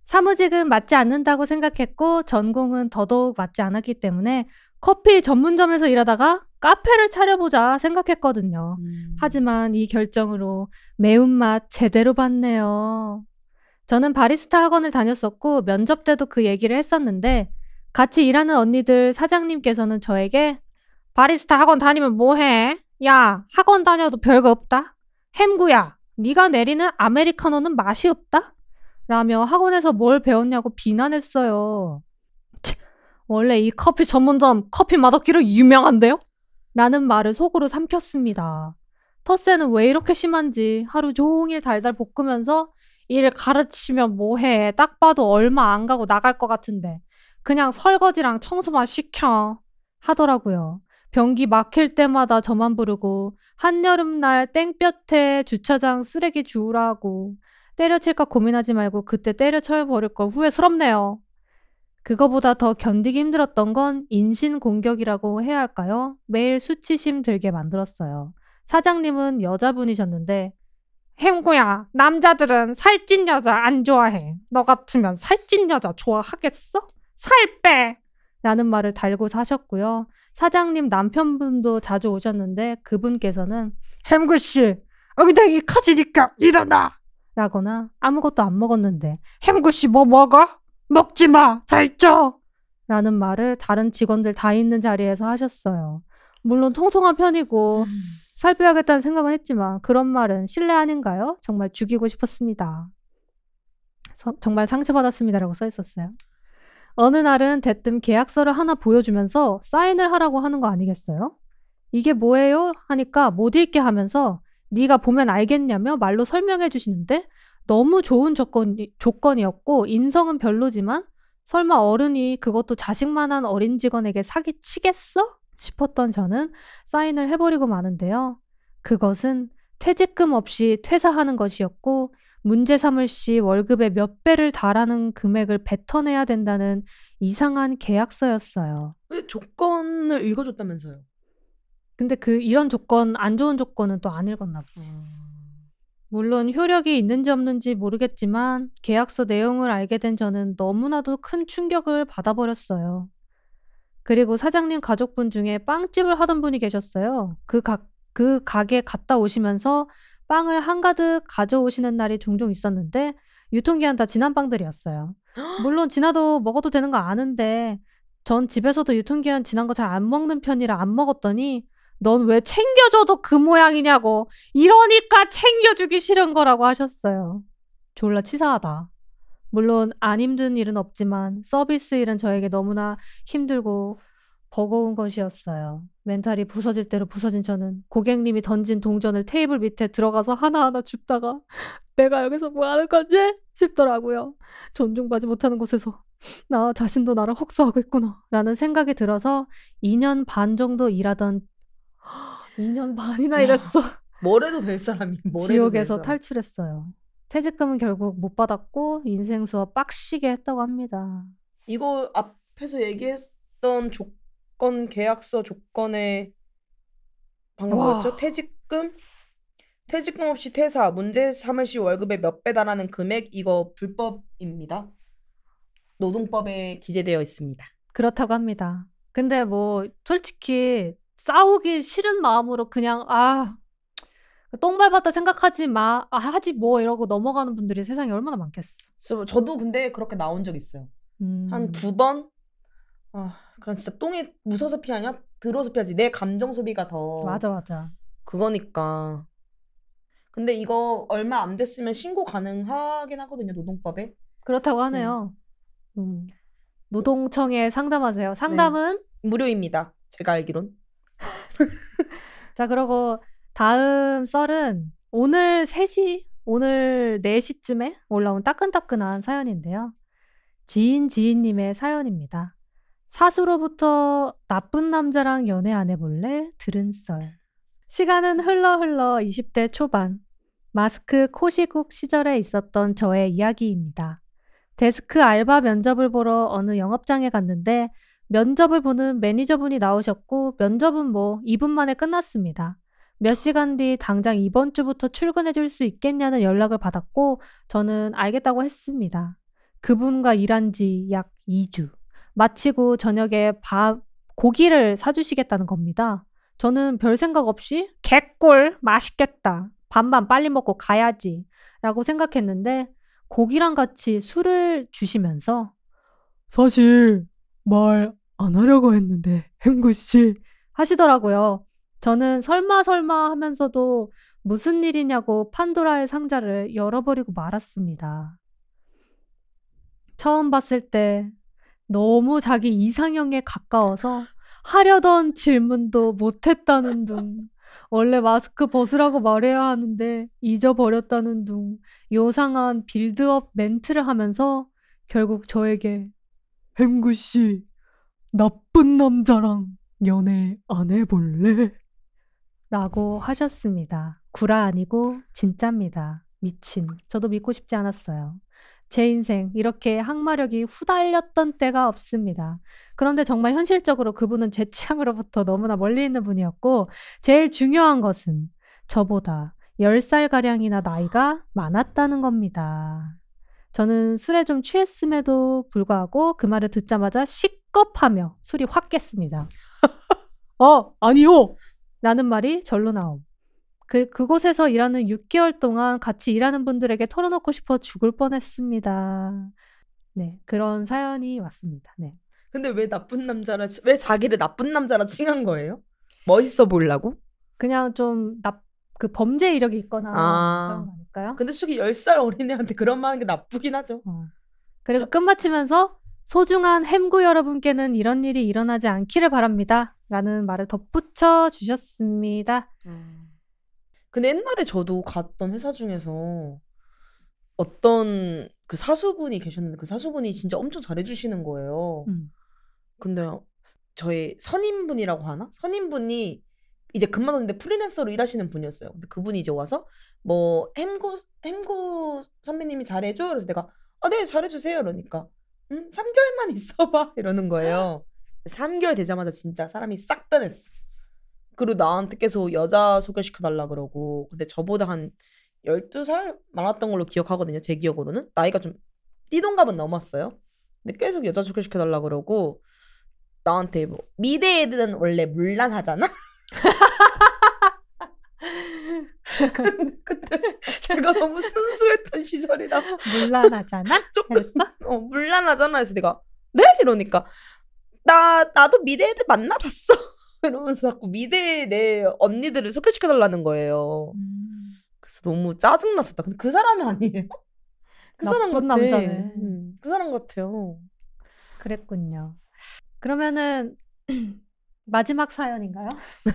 사무직은 맞지 않는다고 생각했고 전공은 더더욱 맞지 않았기 때문에 커피 전문점에서 일하다가 카페를 차려보자 생각했거든요. 하지만 이 결정으로 매운맛 제대로 봤네요. 저는 바리스타 학원을 다녔었고 면접 때도 그 얘기를 했었는데 같이 일하는 언니들 사장님께서는 저에게 바리스타 학원 다니면 뭐해? 야, 학원 다녀도 별거 없다. 햄구야, 네가 내리는 아메리카노는 맛이 없다? 라며 학원에서 뭘 배웠냐고 비난했어요. 원래 이 커피 전문점 커피 맛없기로 유명한데요? 라는 말을 속으로 삼켰습니다. 텃세는 왜 이렇게 심한지 하루 종일 달달 볶으면서 일 가르치면 뭐해. 딱 봐도 얼마 안 가고 나갈 것 같은데 그냥 설거지랑 청소만 시켜 하더라고요. 변기 막힐 때마다 저만 부르고 한여름날 땡볕에 주차장 쓰레기 주우라고 때려칠까 고민하지 말고 그때 때려쳐버릴 걸 후회스럽네요. 그거보다 더 견디기 힘들었던 건 인신공격이라고 해야 할까요? 매일 수치심 들게 만들었어요. 사장님은 여자분이셨는데 햄구야, 남자들은 살찐 여자 안 좋아해. 너 같으면 살찐 여자 좋아하겠어? 살 빼! 라는 말을 달고 사셨고요. 사장님 남편분도 자주 오셨는데 그분께서는 햄구씨, 엉덩이 커지니까 일어나! 라거나 아무것도 안 먹었는데 햄구씨 뭐 먹어? 먹지 마! 살쪄! 라는 말을 다른 직원들 다 있는 자리에서 하셨어요. 물론 통통한 편이고 살 빼야겠다는 생각은 했지만 그런 말은 신뢰 아닌가요? 정말 죽이고 싶었습니다. 정말 상처받았습니다라고 써 있었어요. 어느 날은 대뜸 계약서를 하나 보여주면서 사인을 하라고 하는 거 아니겠어요? 이게 뭐예요? 하니까 못 읽게 하면서 네가 보면 알겠냐며 말로 설명해 주시는데 너무 좋은 조건이었고 인성은 별로지만 설마 어른이 그것도 자식만한 어린 직원에게 사기치겠어? 싶었던 저는 사인을 해버리고 마는데요. 그것은 퇴직금 없이 퇴사하는 것이었고 문제 삼을 시 월급의 몇 배를 달하는 금액을 뱉어내야 된다는 이상한 계약서였어요. 왜 조건을 읽어줬다면서요? 근데 이런 조건, 안 좋은 조건은 또 안 읽었나 보지. 물론 효력이 있는지 없는지 모르겠지만 계약서 내용을 알게 된 저는 너무나도 큰 충격을 받아버렸어요. 그리고 사장님 가족분 중에 빵집을 하던 분이 계셨어요. 그 가게 갔다 오시면서 빵을 한가득 가져오시는 날이 종종 있었는데 유통기한 다 지난 빵들이었어요. 물론 지나도 먹어도 되는 거 아는데 전 집에서도 유통기한 지난 거 잘 안 먹는 편이라 안 먹었더니 넌 왜 챙겨줘도 그 모양이냐고 이러니까 챙겨주기 싫은 거라고 하셨어요. 졸라 치사하다. 물론 안 힘든 일은 없지만 서비스 일은 저에게 너무나 힘들고 버거운 것이었어요. 멘탈이 부서질 대로 부서진 저는 고객님이 던진 동전을 테이블 밑에 들어가서 하나하나 줍다가 내가 여기서 뭐 하는 건지 싶더라고요. 존중받지 못하는 곳에서 나 자신도 나를 혹사하고 있구나 라는 생각이 들어서 2년 반 정도 일하던 2년 반이나 일했어. 뭘 해도 될 사람이 뭘 해도 될 지옥에서 사람. 탈출했어요. 퇴직금은 결국 못 받았고 인생 수업 빡시게 했다고 합니다. 이거 앞에서 얘기했던 조건 계약서 조건에 방금 와. 뭐였죠? 퇴직금 없이 퇴사, 문제 삼을 시 월급의 몇 배 달하는 금액 이거 불법입니다. 노동법에 기재되어 있습니다. 그렇다고 합니다. 근데 뭐 솔직히 싸우기 싫은 마음으로 그냥 똥 밟았다 생각하지 마. 하지 뭐 이러고 넘어가는 분들이 세상에 얼마나 많겠어. 저도 근데 그렇게 나온 적 있어요. 한 2번? 그냥 진짜 똥이 무서워서 피하냐? 들어서 피하지. 내 감정 소비가 더 맞아. 그거니까. 근데 이거 얼마 안 됐으면 신고 가능하긴 하거든요. 노동법에. 그렇다고 하네요. 노동청에 상담하세요. 상담은 무료입니다. 제가 알기론. 자, 그리고 다음 썰은 오늘 4시쯤에 올라온 따끈따끈한 사연인데요. 지인님의 사연입니다. 사수로부터 나쁜 남자랑 연애 안 해볼래? 들은 썰. 시간은 흘러 20대 초반. 마스크 코시국 시절에 있었던 저의 이야기입니다. 데스크 알바 면접을 보러 어느 영업장에 갔는데 면접을 보는 매니저분이 나오셨고 면접은 뭐 2분 만에 끝났습니다. 몇 시간 뒤 당장 이번 주부터 출근해 줄 수 있겠냐는 연락을 받았고 저는 알겠다고 했습니다. 그분과 일한 지 약 2주. 마치고 저녁에 고기를 사주시겠다는 겁니다. 저는 별 생각 없이 개꿀 맛있겠다. 밥만 빨리 먹고 가야지. 라고 생각했는데 고기랑 같이 술을 주시면서 사실 말 안 하려고 했는데 햄구씨 하시더라고요. 저는 설마 하면서도 무슨 일이냐고 판도라의 상자를 열어버리고 말았습니다. 처음 봤을 때 너무 자기 이상형에 가까워서 하려던 질문도 못했다는 둥. 원래 마스크 벗으라고 말해야 하는데 잊어버렸다는 둥. 요상한 빌드업 멘트를 하면서 결국 저에게 햄구씨 나쁜 남자랑 연애 안 해볼래? 라고 하셨습니다. 구라 아니고 진짜입니다. 미친. 저도 믿고 싶지 않았어요. 제 인생 이렇게 항마력이 후달렸던 때가 없습니다. 그런데 정말 현실적으로 그분은 제 취향으로부터 너무나 멀리 있는 분이었고 제일 중요한 것은 저보다 10살가량이나 나이가 많았다는 겁니다. 저는 술에 좀 취했음에도 불구하고 그 말을 듣자마자 식겁하며 술이 확 깼습니다. 아니요! 라는 말이 절로 나옴. 그곳에서 일하는 6개월 동안 같이 일하는 분들에게 털어놓고 싶어 죽을 뻔했습니다. 네, 그런 사연이 왔습니다. 네. 근데 왜 왜 자기를 나쁜 남자라 칭한 거예요? 멋있어 보이려고? 그냥 좀 그 범죄 이력이 있거나 그런 거 아닐까요? 근데 솔직히 10살 어린애한테 그런 말 하는 게 나쁘긴 하죠. 그리고 끝마치면서 소중한 햄구 여러분께는 이런 일이 일어나지 않기를 바랍니다. 라는 말을 덧붙여 주셨습니다. 근데 옛날에 저도 갔던 회사 중에서 어떤 그 사수분이 계셨는데 그 사수분이 진짜 엄청 잘해주시는 거예요. 근데 저희 선임분이라고 하나? 선임분이 이제 그만뒀는데 프리랜서로 일하시는 분이었어요. 근데 그분이 이제 와서 뭐 햄구 선배님이 잘해줘? 그래서 내가 네 잘해주세요. 이러니까 3개월만 있어봐 이러는 거예요. 3개월 되자마자 진짜 사람이 싹 변했어. 그리고 나한테 계속 여자 소개시켜달라 그러고 근데 저보다 한 12살 많았던 걸로 기억하거든요. 제 기억으로는. 나이가 좀 띠동갑은 넘었어요. 근데 계속 여자 소개시켜달라 그러고 나한테 뭐 미대 애들은 원래 물란하잖아? 그때 제가 너무 순수했던 시절이라 물란하잖아? 그랬어? 물란하잖아 해서 내가 네? 이러니까 나도 미대 애들 만나봤어 이러면서 자꾸 미대 내 언니들을 소개시켜달라는 거예요. 그래서 너무 짜증났었다. 근데 그 사람이 아니에요? 그 사람 나쁜 같아. 남자네. 그 사람 같아요. 그랬군요. 그러면은 마지막 사연인가요?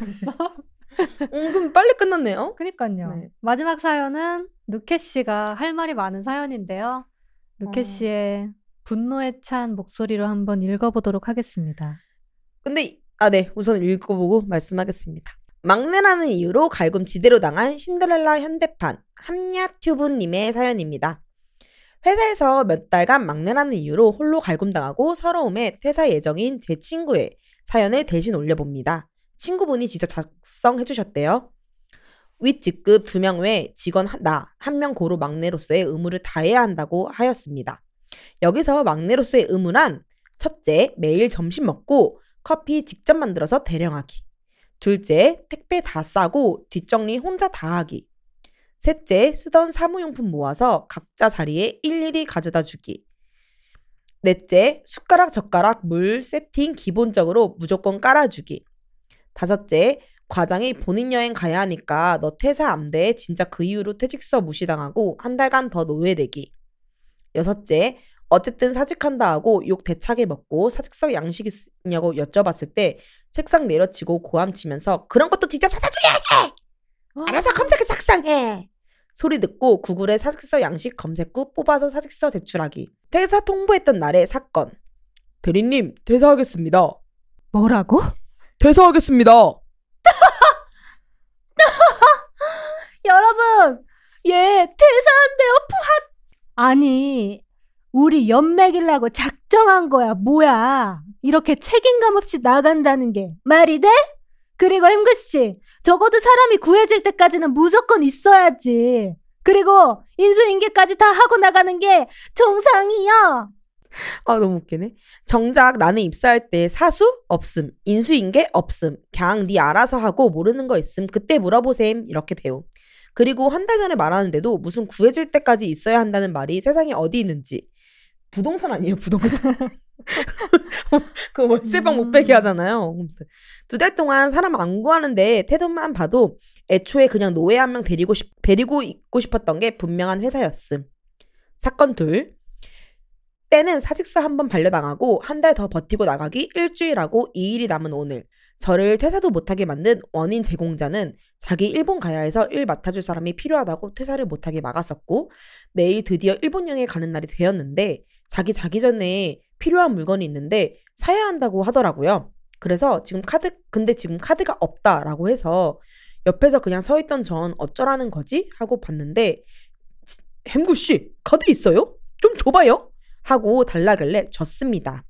그럼 빨리 끝났네요. 그니까요. 네. 마지막 사연은 루케 씨가 할 말이 많은 사연인데요. 루케 씨의 분노에 찬 목소리로 한번 읽어보도록 하겠습니다. 근데 네. 우선 읽어보고 말씀하겠습니다. 막내라는 이유로 갈굼지대로 당한 신데렐라 현대판 함야튜브님의 사연입니다. 회사에서 몇 달간 막내라는 이유로 홀로 갈굼당하고 서러움에 퇴사 예정인 제 친구의 사연을 대신 올려봅니다. 친구분이 직접 작성해주셨대요. 윗직급 2명 외 직원 나 1명 고로 막내로서의 의무를 다해야 한다고 하였습니다. 여기서 막내로서의 의무란 첫째, 매일 점심 먹고 커피 직접 만들어서 대령하기. 둘째, 택배 다 싸고 뒷정리 혼자 다 하기. 셋째, 쓰던 사무용품 모아서 각자 자리에 일일이 가져다 주기. 넷째, 숟가락 젓가락 물 세팅 기본적으로 무조건 깔아주기. 다섯째, 과장이 본인 여행 가야 하니까 너 퇴사 안 돼. 진짜 그 이후로 퇴직서 무시당하고 한 달간 더 노예되기. 여섯째, 어쨌든 사직한다 하고 욕 대차게 먹고 사직서 양식 있냐고 여쭤봤을 때 책상 내려치고 고함치면서 그런 것도 직접 찾아줘야 해! 알아서 검색해서 작성해! 소리 듣고 구글에 사직서 양식 검색 후 뽑아서 사직서 제출하기. 퇴사 통보했던 날의 사건. 대리님, 퇴사하겠습니다. 뭐라고? 퇴사하겠습니다. 여러분, 얘 퇴사한대요. 푸핫. 아니, 우리 연맥이라고 작정한 거야. 뭐야? 이렇게 책임감 없이 나간다는 게 말이 돼? 그리고 햄그씨, 적어도 사람이 구해질 때까지는 무조건 있어야지. 그리고 인수인계까지 다 하고 나가는 게 정상이야. 아, 너무 웃기네. 정작 나는 입사할 때 사수 없음, 인수인계 없음, 그냥 네 알아서 하고 모르는 거 있음 그때 물어보셈 이렇게 배움. 그리고 한 달 전에 말하는데도 무슨 구해질 때까지 있어야 한다는 말이 세상에 어디 있는지. 부동산 아니에요, 부동산. 그 월세방 못 빼게 하잖아요. 2달 동안 사람 안 구하는데 태도만 봐도 애초에 그냥 노예 한 명 데리고 있고 싶었던 게 분명한 회사였음. 사건 2. 때는 사직서 한 번 반려당하고 한 달 더 버티고 나가기 일주일하고 2일이 남은 오늘. 저를 퇴사도 못하게 만든 원인 제공자는 자기 일본 가야 해서 일 맡아줄 사람이 필요하다고 퇴사를 못하게 막았었고 내일 드디어 일본 여행에 가는 날이 되었는데 자기 전에 필요한 물건이 있는데 사야 한다고 하더라고요. 그래서 근데 지금 카드가 없다라고 해서 옆에서 그냥 서 있던 전 어쩌라는 거지? 하고 봤는데 햄구씨 카드 있어요? 좀 줘봐요. 하고 달라길래 줬습니다.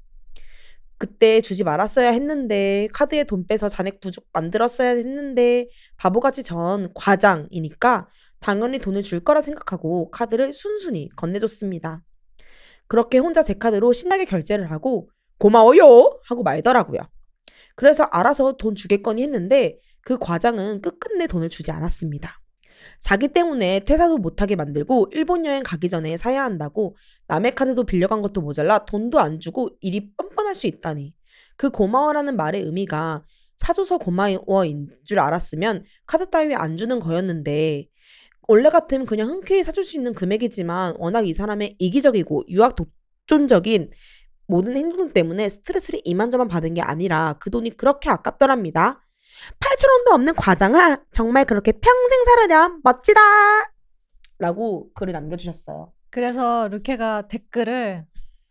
그때 주지 말았어야 했는데 카드에 돈 빼서 잔액 부족 만들었어야 했는데 바보같이 전 과장이니까 당연히 돈을 줄 거라 생각하고 카드를 순순히 건네줬습니다. 그렇게 혼자 제 카드로 신나게 결제를 하고 고마워요 하고 말더라고요. 그래서 알아서 돈 주겠거니 했는데 그 과장은 끝끝내 돈을 주지 않았습니다. 자기 때문에 퇴사도 못하게 만들고 일본 여행 가기 전에 사야 한다고 남의 카드도 빌려간 것도 모자라 돈도 안 주고 일이 뻔뻔할 수 있다니. 그 고마워라는 말의 의미가 사줘서 고마워인 줄 알았으면 카드 따위 안 주는 거였는데 원래 같으면 그냥 흔쾌히 사줄 수 있는 금액이지만 워낙 이 사람의 이기적이고 유학 독존적인 모든 행동 때문에 스트레스를 이만저만 받은 게 아니라 그 돈이 그렇게 아깝더랍니다. 8,000원도 없는 과장아 정말 그렇게 평생 살으렴 멋지다 라고 글을 남겨주셨어요. 그래서 루케가 댓글을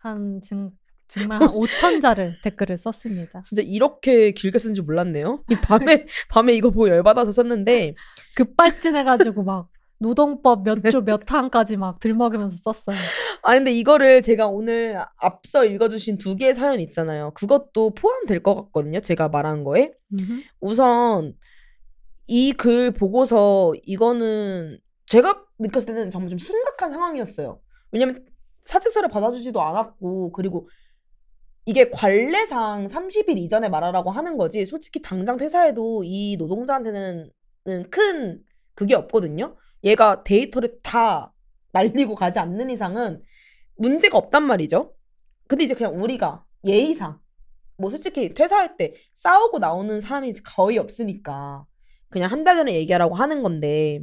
정말 한 5,000자를 댓글을 썼습니다. 진짜 이렇게 길게 쓴 줄 몰랐네요. 밤에 이거 보고 열받아서 썼는데 급발진해가지고 막 노동법 몇 조 몇 항까지 막 들먹이면서 썼어요. 아 근데 이거를 제가 오늘 앞서 읽어주신 2개의 사연 있잖아요. 그것도 포함될 것 같거든요. 제가 말한 거에. 우선 이 글 보고서 이거는 제가 느꼈을 때는 정말 좀 심각한 상황이었어요. 왜냐면 사직서를 받아주지도 않았고 그리고 이게 관례상 30일 이전에 말하라고 하는 거지 솔직히 당장 퇴사해도 이 노동자한테는 큰 그게 없거든요. 얘가 데이터를 다 날리고 가지 않는 이상은 문제가 없단 말이죠. 근데 이제 그냥 우리가 예의상 뭐 솔직히 퇴사할 때 싸우고 나오는 사람이 거의 없으니까 그냥 한 달 전에 얘기하라고 하는 건데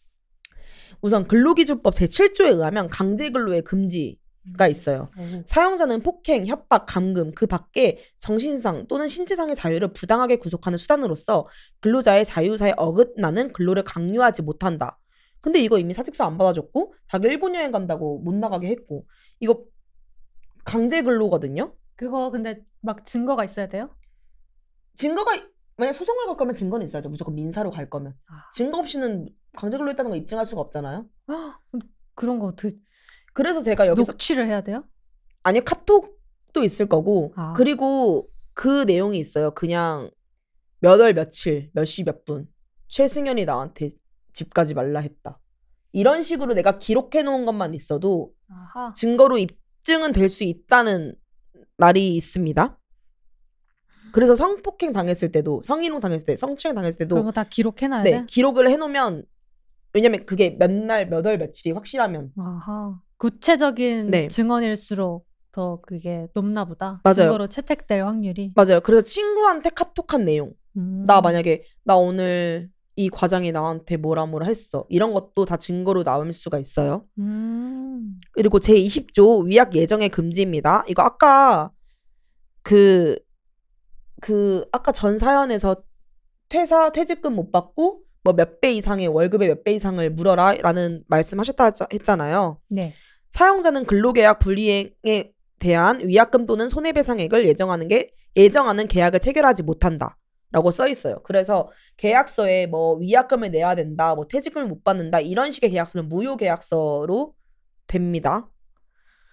우선 근로기준법 제7조에 의하면 강제근로의 금지가 있어요. 사용자는 폭행, 협박, 감금 그 밖에 정신상 또는 신체상의 자유를 부당하게 구속하는 수단으로서 근로자의 자유사에 어긋나는 근로를 강요하지 못한다. 근데 이거 이미 사직서 안 받아줬고 자기 일본 여행 간다고 못 나가게 했고 이거 강제근로거든요. 그거 근데 막 증거가 있어야 돼요? 증거가 만약 소송을 걸 거면 증거는 있어야죠. 무조건 민사로 갈 거면. 증거 없이는 강제근로 했다는 거 입증할 수가 없잖아요. 그런 거 어떻게 그래서 제가 여기서 녹취를 해야 돼요? 아니요 카톡도 있을 거고 아. 그리고 그 내용이 있어요. 그냥 몇 월 며칠 몇 시 몇 분 최승현이 나한테 집 가지 말라 했다. 이런 식으로 내가 기록해 놓은 것만 있어도 아하. 증거로 입증은 될 수 있다는 말이 있습니다. 그래서 성폭행 당했을 때도 성희롱 당했을 때 성추행 당했을 때도 그런 거 다 기록해놔야 네, 돼? 기록을 해놓으면 왜냐면 그게 몇 날 몇 월 며칠이 확실하면 아하. 구체적인 네. 증언일수록 더 그게 높나 보다. 맞아요. 증거로 채택될 확률이. 맞아요. 그래서 친구한테 카톡한 내용 나 만약에 나 오늘 이 과장이 나한테 뭐라 했어. 이런 것도 다 증거로 나올 수가 있어요. 그리고 제20조 위약 예정의 금지입니다. 이거 아까 아까 전 사연에서 퇴직금 못 받고 뭐 몇 배 이상의 월급의 몇 배 이상을 물어라 라는 말씀하셨다 했잖아요. 네. 사용자는 근로계약 불이행에 대한 위약금 또는 손해배상액을 예정하는 계약을 체결하지 못한다. 라고 써 있어요. 그래서 계약서에 뭐 위약금을 내야 된다, 뭐 퇴직금을 못 받는다 이런 식의 계약서는 무효 계약서로 됩니다.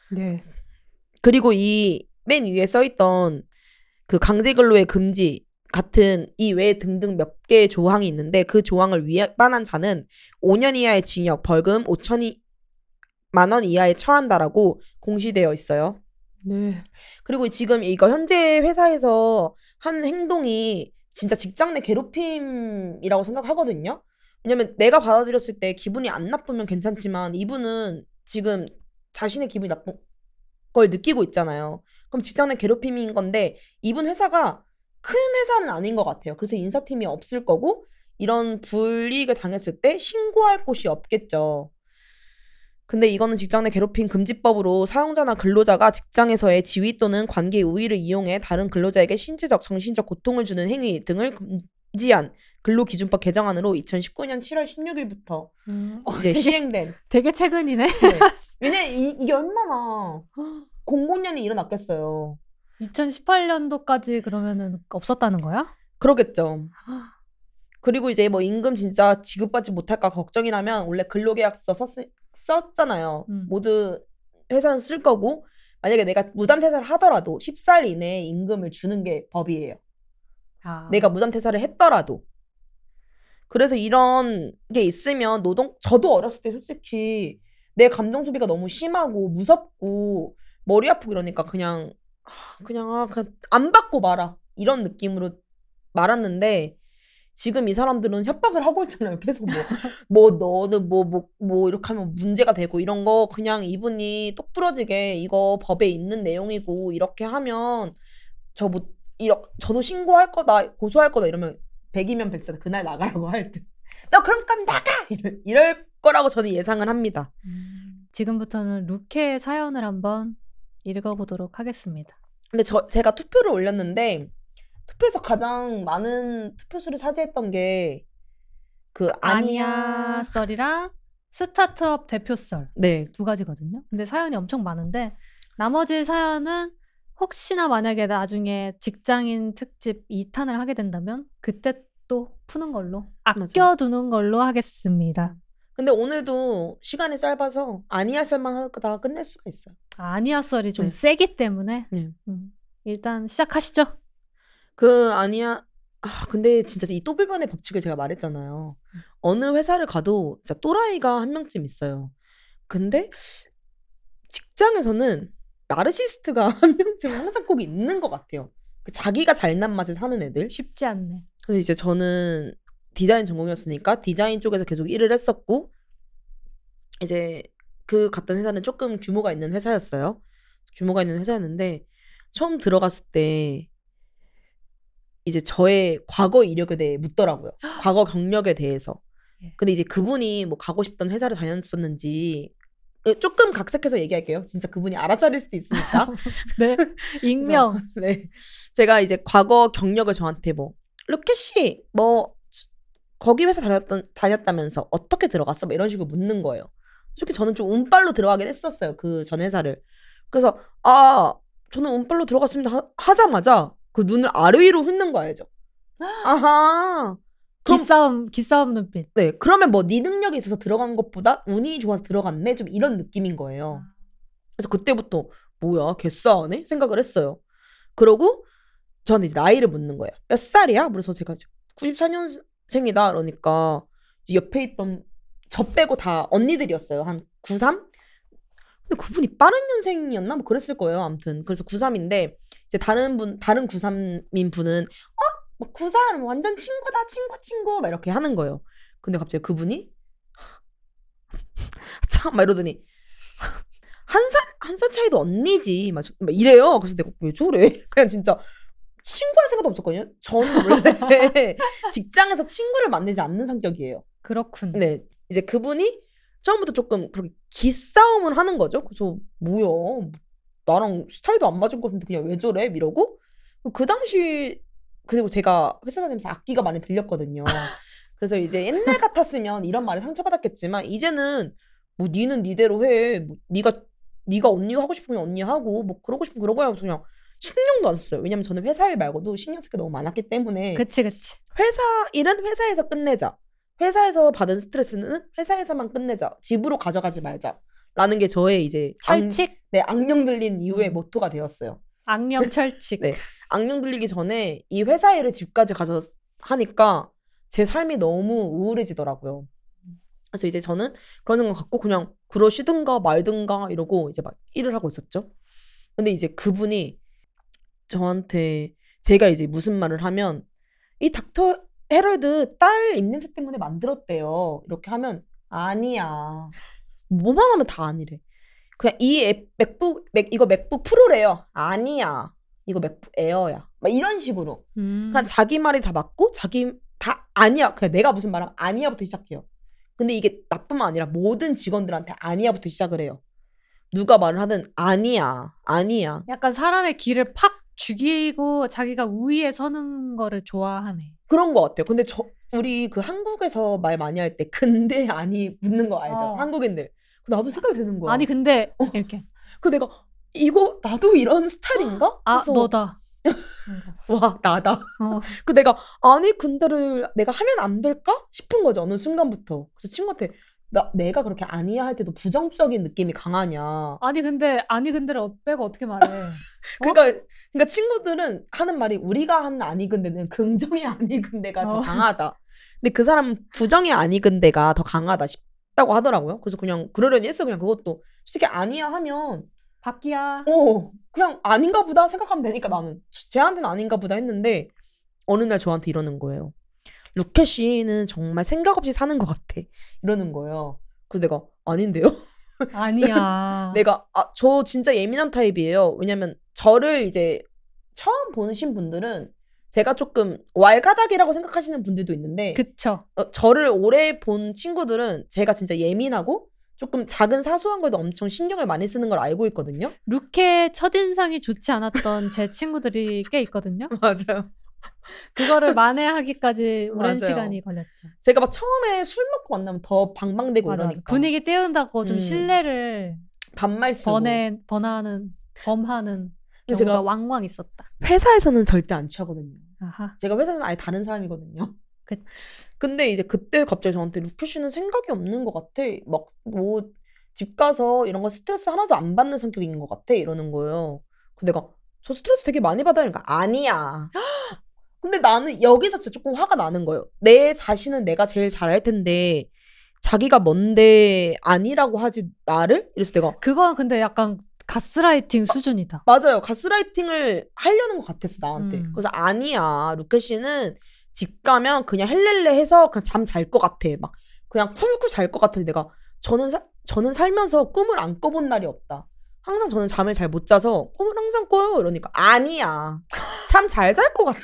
네. 그리고 이 맨 위에 써 있던 그 강제근로의 금지 같은 이 외에 등등 몇 개의 조항이 있는데 그 조항을 위반한 자는 5년 이하의 징역, 벌금 5천만 원 이하에 처한다라고 공시되어 있어요. 네. 그리고 지금 이거 현재 회사에서 한 행동이 진짜 직장 내 괴롭힘이라고 생각하거든요. 왜냐면 내가 받아들였을 때 기분이 안 나쁘면 괜찮지만 이분은 지금 자신의 기분이 나쁜 걸 느끼고 있잖아요. 그럼 직장 내 괴롭힘인 건데 이분 회사가 큰 회사는 아닌 것 같아요. 그래서 인사팀이 없을 거고 이런 불이익을 당했을 때 신고할 곳이 없겠죠. 근데 이거는 직장 내 괴롭힘 금지법으로 사용자나 근로자가 직장에서의 지위 또는 관계 우위를 이용해 다른 근로자에게 신체적, 정신적 고통을 주는 행위 등을 금지한 근로기준법 개정안으로 2019년 7월 16일부터 이제 시행된. 되게 최근이네. 네. 왜냐 이게 얼마나 공공연히 일어났겠어요. 2018년도까지 그러면은 없었다는 거야? 그러겠죠. 그리고 이제 뭐 임금 진짜 지급받지 못할까 걱정이라면 원래 근로계약서 썼잖아요. 모두 회사는 쓸 거고 만약에 내가 무단퇴사를 하더라도 14일 이내에 임금을 주는 게 법이에요. 내가 무단퇴사를 했더라도. 그래서 이런 게 있으면 저도 어렸을 때 솔직히 내 감정 소비가 너무 심하고 무섭고 머리 아프고 이러니까 그냥 안 받고 말아 이런 느낌으로 말았는데 지금 이 사람들은 협박을 하고 있잖아요. 계속 너는 뭐 이렇게 하면 문제가 되고 이런 거 그냥 이분이 똑부러지게 이거 법에 있는 내용이고 이렇게 하면 저도 신고할 거다 고소할 거다 이러면 100이면 100사 그날 나가라고 할 듯. 너 그럼 나가! 이럴 거라고 저는 예상을 합니다. 지금부터는 루케의 사연을 한번 읽어보도록 하겠습니다. 근데 제가 투표를 올렸는데 투표에서 가장 많은 투표수를 차지했던 게 그 아니야 썰이랑 스타트업 대표 썰. 네. 두 가지거든요. 근데 사연이 엄청 많은데 나머지 사연은 혹시나 만약에 나중에 직장인 특집 2탄을 하게 된다면 그때 또 푸는 걸로 아껴두는 걸로 하겠습니다. 근데 오늘도 시간이 짧아서 아니야 썰만 하다가 끝낼 수가 있어요. 아니야 썰이 좀 네. 세기 때문에 네. 일단 시작하시죠. 근데 진짜 이 또불변의 법칙을 제가 말했잖아요. 어느 회사를 가도 진짜 또라이가 한 명쯤 있어요. 근데 직장에서는 나르시스트가 한 명쯤 항상 꼭 있는 것 같아요. 자기가 잘난 맛에 사는 애들. 쉽지 않네. 그래서 이제 저는 디자인 전공이었으니까 디자인 쪽에서 계속 일을 했었고 이제 그 갔던 회사는 조금 규모가 있는 회사였어요. 규모가 있는 회사였는데 처음 들어갔을 때 이제 저의 과거 이력에 대해 묻더라고요. 과거 경력에 대해서. 근데 이제 그분이 뭐 가고 싶던 회사를 다녔었는지 조금 각색해서 얘기할게요. 진짜 그분이 알아차릴 수도 있으니까. 네. 익명. 네. 제가 이제 과거 경력을 저한테 루케 씨, 거기 회사 다녔다면서 어떻게 들어갔어? 이런 식으로 묻는 거예요. 솔직히 저는 좀 운빨로 들어가긴 했었어요. 그 전 회사를. 그래서 저는 운빨로 들어갔습니다. 하자마자 그 눈을 아래 위로 훑는 거 알죠? 아하. 기싸움 눈빛. 네. 그러면 네 능력이 있어서 들어간 것보다 운이 좋아서 들어갔네? 좀 이런 느낌인 거예요. 그래서 그때부터 뭐야 개싸하네? 생각을 했어요. 그러고 저는 이제 나이를 묻는 거예요. 몇 살이야? 그래서 제가 94년생이다 그러니까 옆에 있던 저 빼고 다 언니들이었어요. 한 93? 근데 그분이 빠른 년생이었나? 그랬을 거예요. 아무튼 그래서 93인데 이제 다른 93인 분은 93 완전 친구다 친구 막 이렇게 하는 거예요. 근데 갑자기 그분이 참 막 이러더니 한 살 차이도 언니지 막 이래요. 그래서 내가 왜 저래? 그냥 진짜 친구할 생각도 없었거든요. 저는 원래 직장에서 친구를 만나지 않는 성격이에요. 그렇군. 네, 이제 그분이 처음부터 조금 그렇게 기싸움을 하는 거죠. 그래서 뭐야, 나랑 스타일도 안 맞은 것 같은데 그냥 왜 저래? 이러고 그 당시 그리고 제가 회사 다니면서 악기가 많이 들렸거든요. 그래서 이제 옛날 같았으면 이런 말에 상처받았겠지만 이제는 니는 니대로 해. 네가 언니 하고 싶으면 언니 하고 그러고 싶으면 그러고 해서 그냥 신경도 안 썼어요. 왜냐면 저는 회사 일 말고도 신경 쓸 게 너무 많았기 때문에. 그치. 회사 일은 회사에서 끝내자. 회사에서 받은 스트레스는 회사에서만 끝내자. 집으로 가져가지 말자. 라는 게 저의 이제 철칙? 악령 들린 이후의 모토가 되었어요. 악령 철칙. 네. 악령 들리기 전에 이 회사 일을 집까지 가서 하니까 제 삶이 너무 우울해지더라고요. 그래서 이제 저는 그런 생각 갖고 그냥 그러시든가 말든가 이러고 이제 막 일을 하고 있었죠. 근데 이제 그분이 저한테 제가 이제 무슨 말을 하면 이 닥터 헤럴드 딸 입냄새 때문에 만들었대요. 이렇게 하면 아니야. 뭐만 하면 다 아니래. 그냥 이 이거 맥북 프로래요. 아니야. 이거 맥북 에어야. 막 이런 식으로. 그냥 자기 말이 다 맞고 자기 다 아니야. 그냥 내가 무슨 말하면 아니야부터 시작해요. 근데 이게 나뿐만 아니라 모든 직원들한테 아니야부터 시작을 해요. 누가 말을 하든 아니야. 아니야. 약간 사람의 기를 팍 죽이고 자기가 우위에 서는 거를 좋아하네. 그런 것 같아요. 근데 우리 그 한국에서 말 많이 할 때 근데 아니 묻는 거 알죠? 한국인들. 나도 생각이 드는 거야. 아니 근데 이렇게. 그 내가 이거 나도 이런 스타일인가? 아 그래서 너다. 와 나다. 그 내가 아니 근데를 내가 하면 안 될까 싶은 거죠. 어느 순간부터. 그래서 친구한테 내가 그렇게 아니야 할 때도 부정적인 느낌이 강하냐. 아니 근데를 빼고 어떻게 말해? 그러니까 친구들은 하는 말이 우리가 하는 아니 근데는 긍정의 아니 근데가 더 강하다. 근데 그 사람은 부정의 아니 근데가 더 강하다 싶다고 하더라고요. 그래서 그냥 그러려니 했어. 그냥 그것도 솔직히 아니야 하면 밖이야. 그냥 아닌가 보다 생각하면 되니까 나는 쟤한테는 아닌가 보다 했는데 어느 날 저한테 이러는 거예요. 루케 씨는 정말 생각 없이 사는 것 같아. 이러는 거예요. 그래서 내가 아닌데요? 아니야. 내가 저 진짜 예민한 타입이에요. 왜냐면 저를 이제 처음 보신 분들은 제가 조금 왈가닥이라고 생각하시는 분들도 있는데 그쵸. 저를 오래 본 친구들은 제가 진짜 예민하고 조금 작은 사소한 거에도 엄청 신경을 많이 쓰는 걸 알고 있거든요. 루케 첫인상이 좋지 않았던 제 친구들이 꽤 있거든요. 맞아요. 그거를 만회하기까지 오랜 맞아요. 시간이 걸렸죠. 제가 막 처음에 술 먹고 만나면 더 방방대고 맞아. 이러니까 분위기 띄운다고 좀 신뢰를 반말 쓰고 범하는 근데 경우가 제가 왕왕 있었다. 회사에서는 절대 안 취하거든요. 아하. 제가 회사에서는 아예 다른 사람이거든요. 그치. 근데 이제 그때 갑자기 저한테 루케 씨는 생각이 없는 것 같아. 막 뭐 집 가서 이런 거 스트레스 하나도 안 받는 성격인 것 같아. 이러는 거예요. 근데 내가 저 스트레스 되게 많이 받아요. 그러니까 아니야. 근데 나는 여기서 진짜 조금 화가 나는 거예요. 내 자신은 내가 제일 잘할 텐데 자기가 뭔데 아니라고 하지 나를? 이래서 내가 그건 근데 약간 가스라이팅 수준이다. 맞아요. 가스라이팅을 하려는 것 같았어 나한테. 그래서 아니야. 루케 씨는 집 가면 그냥 헬렐레 해서 그냥 잠 잘 것 같아. 막 그냥 쿨쿨 잘 것 같아. 내가 저는 살면서 꿈을 안 꿔본 날이 없다. 항상 저는 잠을 잘 못 자서 꿈을 항상 꿔요. 이러니까 아니야. 잠 잘 잘 것 같아.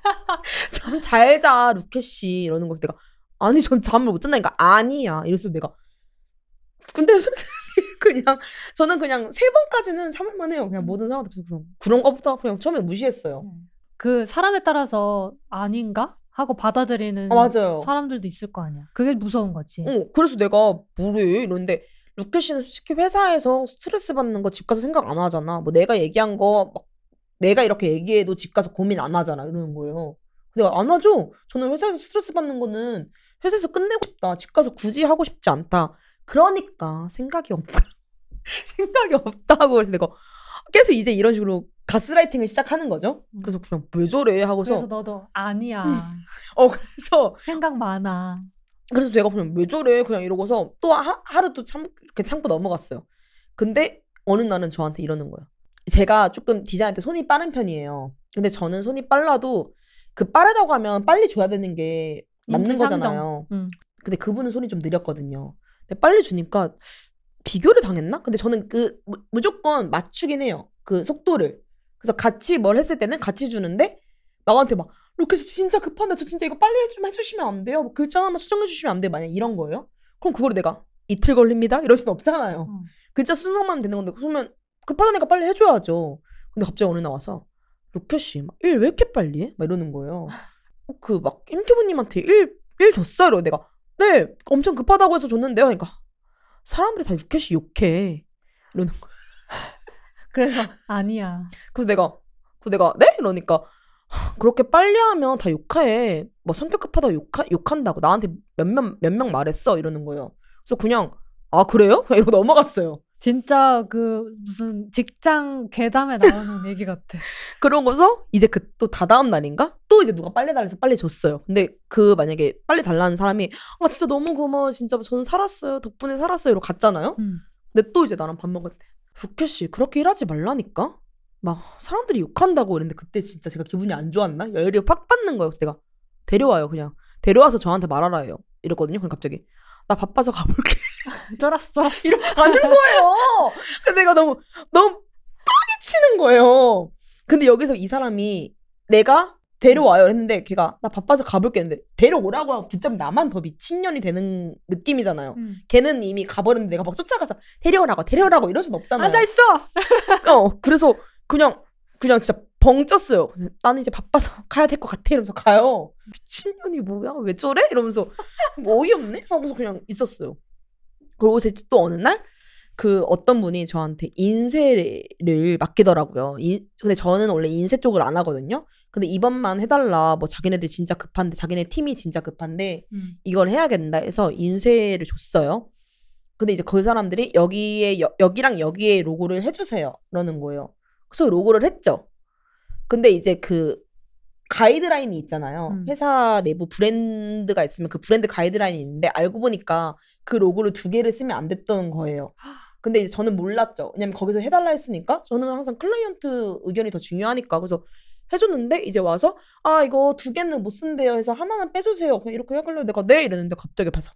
잠 잘 자 루케 씨 이러는 거예요. 내가 아니 전 잠을 못 잔다니까 아니야. 이래서 내가 근데 그냥 저는 그냥 3번까지는 참을만 해요. 그냥 모든 사람한테 그런가 보다 그냥 처음에 무시했어요. 그 사람에 따라서 아닌가? 하고 받아들이는 맞아요. 사람들도 있을 거 아니야. 그게 무서운 거지. 그래서 내가 뭐래 이러는데 루케 씨는 솔직히 회사에서 스트레스 받는 거 집 가서 생각 안 하잖아. 뭐 내가 얘기한 거 막 내가 이렇게 얘기해도 집 가서 고민 안 하잖아. 이러는 거예요. 내가 안 하죠. 저는 회사에서 스트레스 받는 거는 회사에서 끝내고 싶다. 집 가서 굳이 하고 싶지 않다. 그러니까 생각이 없다. 생각이 없다고 그래서 내가 계속 이제 이런 식으로 가스라이팅을 시작하는 거죠. 그래서 그냥 왜 저래 하고서 그래서 너도 아니야. 그래서 생각 많아. 그래서 내가 그냥 왜 저래 그냥 이러고서 또 하루 또 이렇게 참고 넘어갔어요. 근데 어느 날은 저한테 이러는 거예요. 제가 조금 디자인할 때 손이 빠른 편이에요. 근데 저는 손이 빨라도 그 빠르다고 하면 빨리 줘야 되는 게 맞는 거잖아요. 근데 그분은 손이 좀 느렸거든요. 근데 빨리 주니까 비교를 당했나? 근데 저는 무조건 맞추긴 해요. 그 속도를. 그래서 같이 뭘 했을 때는 같이 주는데 나한테 막 루케 씨 진짜 급한데 저 진짜 이거 빨리 해주시면 안 돼요? 뭐 글자 하나만 수정해 주시면 안 돼요? 만약 이런 거예요? 그럼 그거를 내가 이틀 걸립니다? 이럴 수는 없잖아요. 글자 수정하면 되는 건데 그러면 급하다니까 빨리 해줘야죠. 근데 갑자기 어느 날 와서 루케 씨 막 일 왜 이렇게 빨리 해? 막 이러는 거예요. 그 막 인큐브님한테 일 줬어요. 이러고 내가 네 엄청 급하다고 해서 줬는데요. 그러니까 사람들이 다 루케 씨 욕해 이러는 거예요. 그래서 아니야. 그래서 내가 네? 이러니까 그렇게 빨리 하면 다 욕해. 뭐 성격 급하다고 욕한다고 나한테 몇 명 말했어 이러는 거예요. 그래서 그냥 아 그래요? 이러고 넘어갔어요. 진짜 그 무슨 직장 괴담에 나오는 얘기 같아. 그러고서 이제 그 또 다다음 날인가? 또 이제 누가 빨래 달래서 빨래 줬어요. 근데 그 만약에 빨래 달라는 사람이 아 진짜 너무 고마워 진짜 저는 살았어요 덕분에 살았어요 이러고 갔잖아요. 근데 또 이제 나랑 밥 먹을 때 루케 씨 그렇게 일하지 말라니까 막 사람들이 욕한다고 이랬는데 그때 진짜 제가 기분이 안 좋았나? 열이 확 받는 거예요. 그래서 내가 데려와요 그냥 데려와서 저한테 말하라 해요 이랬거든요. 그럼 갑자기 나 바빠서 가볼게 쫄았어. 이러고 가는 거예요. 근데 내가 너무 빡이 치는 거예요. 근데 여기서 이 사람이 내가 데려와요 했는데 걔가 나 바빠서 가볼게 했는데 데려오라고 하고 붙잡으면 나만 더 미친년이 되는 느낌이잖아요. 걔는 이미 가버렸는데 내가 막 쫓아가서 데려오라고 이럴 순 없잖아요. 앉아있어! 그래서 그냥 진짜 벙 쪘어요. 나는 이제 바빠서 가야 될 것 같아 이러면서 가요. 미친년이 뭐야 왜 저래? 이러면서 뭐 어이없네? 하고서 그냥 있었어요. 그리고 또 어느 날 그 어떤 분이 저한테 인쇄를 맡기더라고요. 근데 저는 원래 인쇄 쪽을 안 하거든요. 근데 이번만 해달라. 뭐 자기네들 진짜 급한데 자기네 팀이 진짜 급한데 이걸 해야겠다 해서 인쇄를 줬어요. 근데 이제 그 사람들이 여기랑 여기에 로고를 해주세요. 그러는 거예요. 그래서 로고를 했죠. 근데 이제 그 가이드라인이 있잖아요. 회사 내부 브랜드가 있으면 그 브랜드 가이드라인이 있는데 알고 보니까 그 로고를 2개를 쓰면 안 됐던 거예요. 근데 이제 저는 몰랐죠. 왜냐면 거기서 해달라 했으니까 저는 항상 클라이언트 의견이 더 중요하니까 그래서 해줬는데 이제 와서 아 이거 2개는 못 쓴대요 해서 하나는 빼주세요. 그냥 이렇게 해갈래요. 내가 네 이랬는데 갑자기 봐서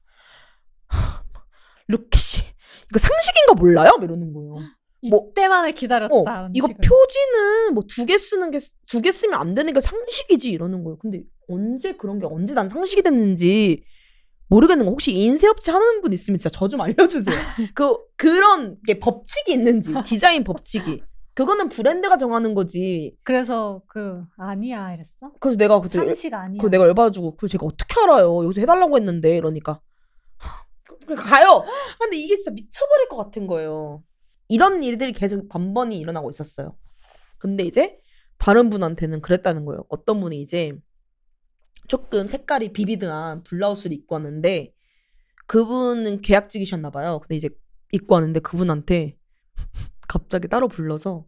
루케 씨 이거 상식인 거 몰라요? 이러는 거예요. 이때만을 기다렸다. 이거 표지는 뭐 2개 쓰는 게 2개 쓰면 안 되는 게 상식이지 이러는 거예요. 근데 언제 난 상식이 됐는지 모르겠는 거 혹시 인쇄업체 하는 분 있으면 진짜 저 좀 알려주세요. 그런 게 법칙이 있는지 디자인 법칙이 그거는 브랜드가 정하는 거지. 그래서 아니야 이랬어? 그래서 내가 그때 상식 아니야. 그거 내가 열받아가지고 그걸 제가 어떻게 알아요? 여기서 해달라고 했는데 이러니까 가요. 근데 이게 진짜 미쳐버릴 것 같은 거예요. 이런 일들이 계속 번번이 일어나고 있었어요. 근데 이제 다른 분한테는 그랬다는 거예요. 어떤 분이 이제 조금 색깔이 비비드한 블라우스를 입고 왔는데 그분은 계약직이셨나 봐요. 근데 이제 입고 왔는데 그분한테 갑자기 따로 불러서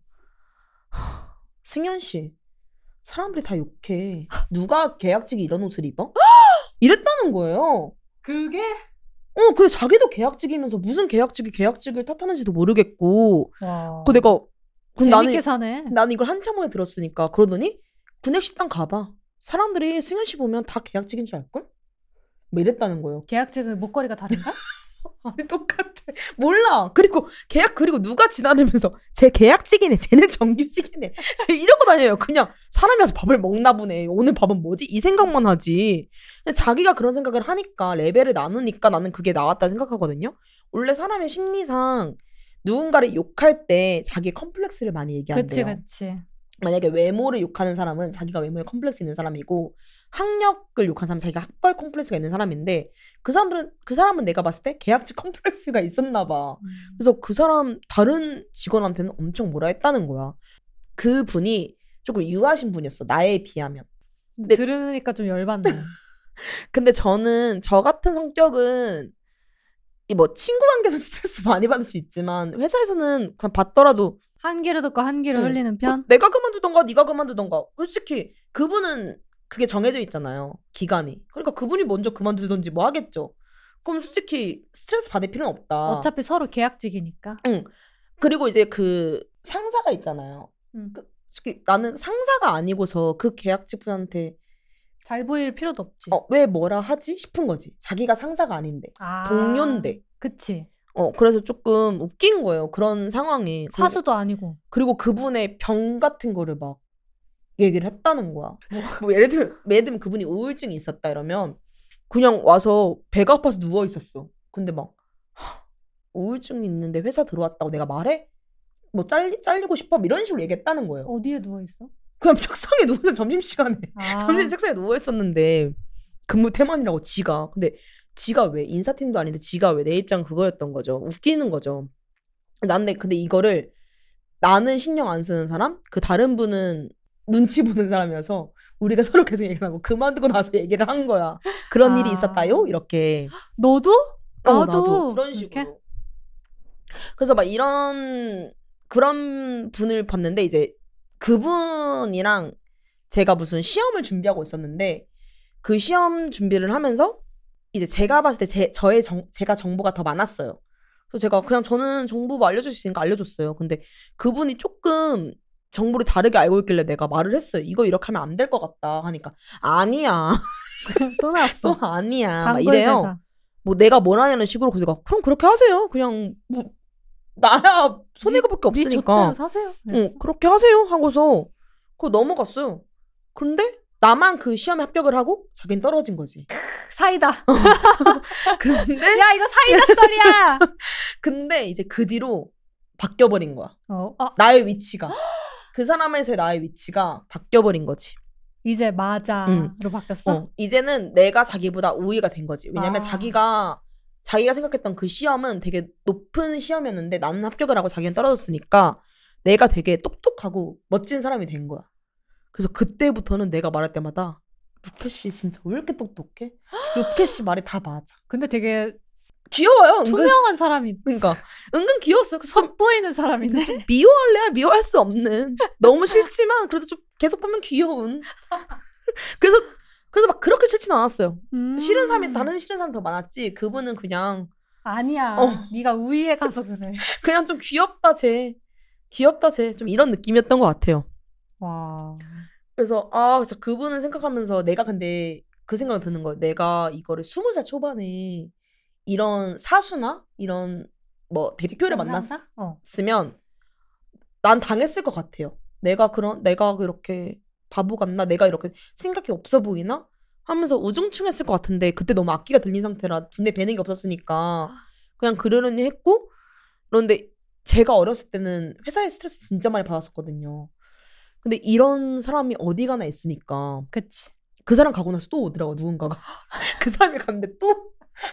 승현 씨 사람들이 다 욕해. 누가 계약직이 이런 옷을 입어? 이랬다는 거예요. 그게? 근데 자기도 계약직이면서 무슨 계약직을 탓하는지도 모르겠고. 그 내가 재밌게 사네. 나는 이걸 한참 후에 들었으니까 그러더니 구내식당 가봐. 사람들이 승현 씨 보면 다 계약직인 줄 알걸? 뭐 이랬다는 거예요. 계약직은 목걸이가 다른가? 아니 똑같아. 몰라. 그리고 누가 지나다니면서 쟤 계약직이네. 쟤는 정규직이네. 쟤 이러고 다녀요. 그냥 사람이 와서 밥을 먹나 보네. 오늘 밥은 뭐지? 이 생각만 하지. 자기가 그런 생각을 하니까 레벨을 나누니까 나는 그게 나왔다 생각하거든요. 원래 사람의 심리상 누군가를 욕할 때 자기의 컴플렉스를 많이 얘기한대요. 그치. 만약에 외모를 욕하는 사람은 자기가 외모에 컴플렉스 있는 사람이고 학력을 욕하는 사람은 자기가 학벌 컴플렉스가 있는 사람인데 그 사람은 내가 봤을 때 계약직 컴플렉스가 있었나 봐. 그래서 그 사람 다른 직원한테는 엄청 뭐라 했다는 거야. 그 분이 조금 유하신 분이었어. 나에 비하면. 근데 들으니까 좀 열받네. 근데 저 같은 성격은 이 뭐 친구 관계에서 스트레스 많이 받을 수 있지만 회사에서는 그냥 받더라도 한 귀를 듣고 한 귀를 흘리는 편? 내가 그만두던가 네가 그만두던가. 솔직히 그분은 그게 정해져 있잖아요. 기간이. 그러니까 그분이 먼저 그만두든지 뭐 하겠죠. 그럼 솔직히 스트레스 받을 필요는 없다. 어차피 서로 계약직이니까. 그리고 이제 그 상사가 있잖아요. 솔직히 나는 상사가 아니고서 그 계약직분한테 잘 보일 필요도 없지. 왜 뭐라 하지? 싶은 거지. 자기가 상사가 아닌데. 동료인데. 그치. 그래서 조금 웃긴 거예요. 그런 상황이. 사수도 아니고. 그리고 그분의 병 같은 거를 막 얘기를 했다는 거야. 뭐 예를 들면 그분이 우울증이 있었다 이러면 그냥 와서 배가 아파서 누워 있었어. 근데 막 우울증이 있는데 회사 들어왔다고 내가 말해? 뭐 잘리고 싶어? 이런 식으로 얘기했다는 거예요. 어디에 누워 있어? 그냥 책상에 누워서 점심시간에 점심 책상에 누워 있었는데 근무 태만이라고 지가. 근데 지가 왜 인사팀도 아닌데 지가 왜 내 입장 그거였던 거죠. 웃기는 거죠. 근데 이거를 나는 신경 안 쓰는 사람, 그 다른 분은 눈치 보는 사람이어서 우리가 서로 계속 얘기하고 그만두고 나서 얘기를 한 거야. 그런 일이 있었다요? 이렇게. 너도? 나도 그런 식으로. 이렇게? 그래서 막 그런 분을 봤는데 이제 그분이랑 제가 무슨 시험을 준비하고 있었는데 그 시험 준비를 하면서 이제 제가 봤을 때 제가 정보가 더 많았어요. 그래서 제가 그냥 저는 정보 뭐 알려줄 수 있으니까 알려줬어요. 근데 그분이 조금 정보를 다르게 알고 있길래 내가 말을 했어요. 이거 이렇게 하면 안 될 것 같다 하니까 아니야. 또 또 나왔어. 아니야. 막 단골 이래요. 대사. 뭐 내가 뭐라냐는 식으로 그래서 그럼 그렇게 하세요. 그냥 뭐 나야 손해가 볼 게 네 좆대로 없으니까. 사세요. 그렇게 하세요 하고서 그거 넘어갔어요. 근데 나만 그 시험에 합격을 하고 자기는 떨어진 거지. 사이다. 근데 야 이거 사이다 썰이야. 근데 이제 그 뒤로 바뀌어버린 거야. 아, 나의 위치가. 그 사람에서의 나의 위치가 바뀌어버린 거지. 이제 맞아로 바뀌었어. 이제는 내가 자기보다 우위가 된 거지. 왜냐면 아. 자기가 생각했던 그 시험은 되게 높은 시험이었는데 나는 합격을 하고 자기는 떨어졌으니까 내가 되게 똑똑하고 멋진 사람이 된 거야. 그래서 그때부터는 내가 말할 때마다 루케 씨 진짜 왜 이렇게 똑똑해? 루케 씨 말이 다 맞아. 근데 되게 귀여워요. 은근. 투명한 사람이 그러니까 은근 귀여웠어요. 그래서 좀 돋보이는 사람이네. 미워할래야 미워할 수 없는 너무 싫지만 그래도 좀 계속 보면 귀여운. 그래서 막 그렇게 싫진 않았어요. 싫은 사람이 다른 싫은 사람 더 많았지. 그분은 그냥 아니야. 네가 우위에 가서 그래. 그냥 좀 귀엽다 쟤 좀 이런 느낌이었던 것 같아요. 와. 그래서 그래서 그분은 생각하면서 내가 근데 그 생각이 드는 거예요. 내가 이거를 20살 초반에 이런 사수나 이런 뭐 대표를 만났으면 난 당했을 것 같아요. 내가 그렇게 바보 같나? 내가 이렇게 생각이 없어 보이나? 하면서 우중충했을 것 같은데 그때 너무 악기가 들린 상태라 눈에 뵈는 게 없었으니까 그냥 그러려니 했고 그런데 제가 어렸을 때는 회사에 스트레스 진짜 많이 받았었거든요. 근데 이런 사람이 어디 가나 있으니까 그치. 그 사람 가고 나서 또 오더라고 누군가가. 그 사람이 갔는데 또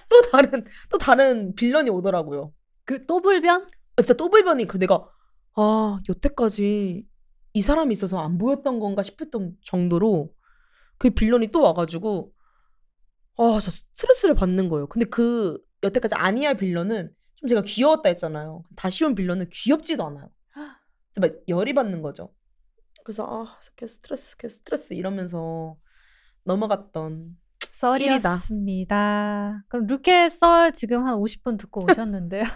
다른 빌런이 오더라고요. 그 또 불변? 진짜 또 빌런이 내가 여태까지 이 사람이 있어서 안 보였던 건가 싶었던 정도로 그 빌런이 또 와가지고 저 스트레스를 받는 거예요. 근데 그 여태까지 아니야 빌런은 좀 제가 귀여웠다 했잖아요. 다시 온 빌런은 귀엽지도 않아요. 진짜 막 열이 받는 거죠. 그래서 걔 스트레스 이러면서 넘어갔던 썰이었습니다. 그럼 루케 썰 지금 한 50분 듣고 오셨는데요.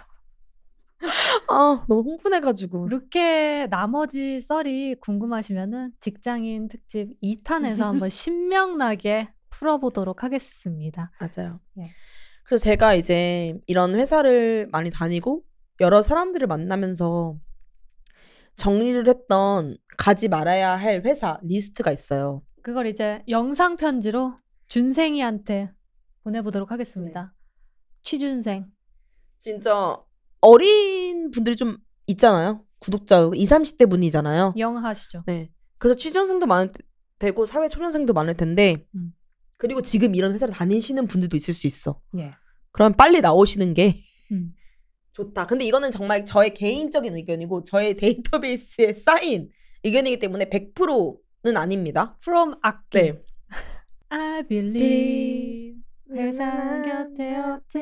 너무 흥분해가지고. 루케 나머지 썰이 궁금하시면은 직장인 특집 2탄에서 한번 신명나게 풀어보도록 하겠습니다. 맞아요. 예. 그래서 제가 이제 이런 회사를 많이 다니고 여러 사람들을 만나면서 정리를 했던 가지 말아야 할 회사 리스트가 있어요. 그걸 이제 영상 편지로 준생이한테 보내보도록 하겠습니다. 취준생. 진짜 어린 분들이 좀 있잖아요. 구독자 20, 30대 분이잖아요. 영하시죠. 네. 그래서 취준생도 많을 테고 사회 초년생도 많을 텐데 그리고 지금 이런 회사를 다니시는 분들도 있을 수 있어. 예. 그럼 빨리 나오시는 게 좋다. 근데 이거는 정말 저의 개인적인 의견이고 저의 데이터베이스에 쌓인 의견이기 때문에 100%는 아닙니다. From 악기. 네. I believe 회사는 곁에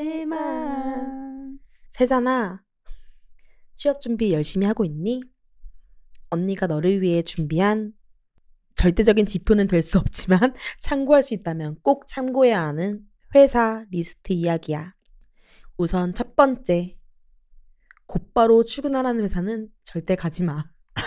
없지만 세잔아, 취업 준비 열심히 하고 있니? 언니가 너를 위해 준비한 절대적인 지표는 될 수 없지만 참고할 수 있다면 꼭 참고해야 하는 회사 리스트 이야기야. 우선 첫 번째, 곧바로 출근하라는 회사는 절대 가지 마.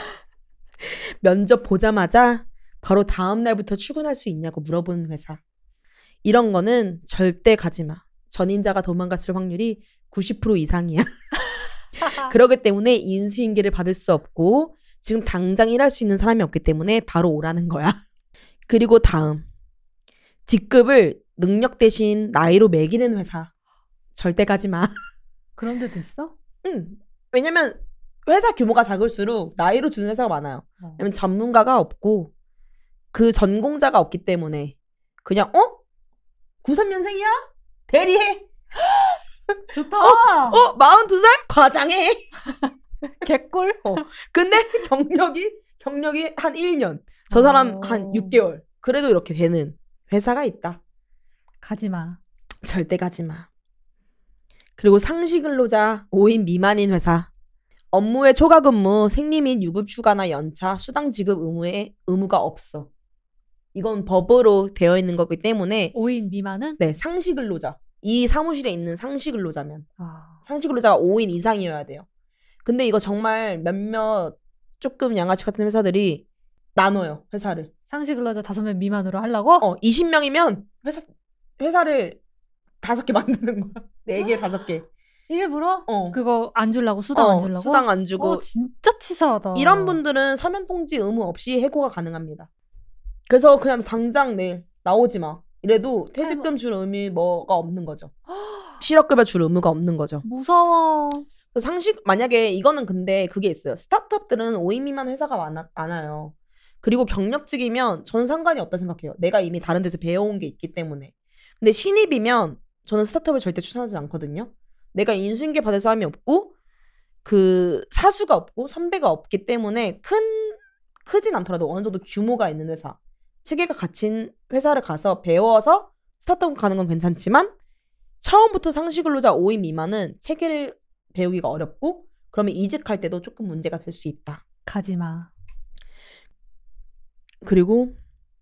면접 보자마자 바로 다음 날부터 출근할 수 있냐고 물어보는 회사. 이런 거는 절대 가지 마. 전임자가 도망갔을 확률이 90% 이상이야. 그러기 때문에 인수인계를 받을 수 없고 지금 당장 일할 수 있는 사람이 없기 때문에 바로 오라는 거야. 그리고 다음, 직급을 능력 대신 나이로 매기는 회사. 절대 가지 마. 그런 데도 있어? 왜냐면 회사 규모가 작을수록 나이로 주는 회사가 많아요. 왜냐면 전문가가 없고 그 전공자가 없기 때문에 그냥 93년생이야? 대리해. 좋다. 42살? 과장해. 개꿀? 근데 경력이 한 1년. 저 사람 한 6개월. 그래도 이렇게 되는 회사가 있다. 가지 마. 절대 가지 마. 그리고 상시 근로자 5인 미만인 회사. 업무의 초과 근무, 생리 및 유급 휴가나 연차, 수당 지급 의무가 없어. 이건 법으로 되어 있는 거기 때문에 5인 미만은? 네, 상시 근로자. 이 사무실에 있는 상시 근로자면 아, 상시 근로자가 5인 이상이어야 돼요. 근데 이거 정말 몇몇 조금 양아치 같은 회사들이 나눠요, 회사를. 상시 근로자 5명 미만으로 하려고? 20명이면 회사를 5개 만드는 거야. 4개, 5개. 일부러? 어. 그거 안 주려고? 수당 안 주려고? 수당 안 주고. 진짜 치사하다. 이런 분들은 서면 통지 의무 없이 해고가 가능합니다. 그래서 그냥 당장 내일 나오지 마. 이래도 퇴직금 줄 의무가 없는 거죠. 실업급여 줄 의무가 없는 거죠. 무서워. 만약에 이거는 근데 그게 있어요. 스타트업들은 5인 미만 회사가 많아요. 그리고 경력직이면 저는 상관이 없다 생각해요. 내가 이미 다른 데서 배워온 게 있기 때문에. 근데 신입이면 저는 스타트업을 절대 추천하지 않거든요. 내가 인수인계 받을 사람이 없고 그 사수가 없고 선배가 없기 때문에 크진 않더라도 어느 정도 규모가 있는 회사, 체계가 갖춘 회사를 가서 배워서 스타트업 가는 건 괜찮지만 처음부터 상시 근로자 5인 미만은 체계를 배우기가 어렵고 그러면 이직할 때도 조금 문제가 될 수 있다. 가지마. 그리고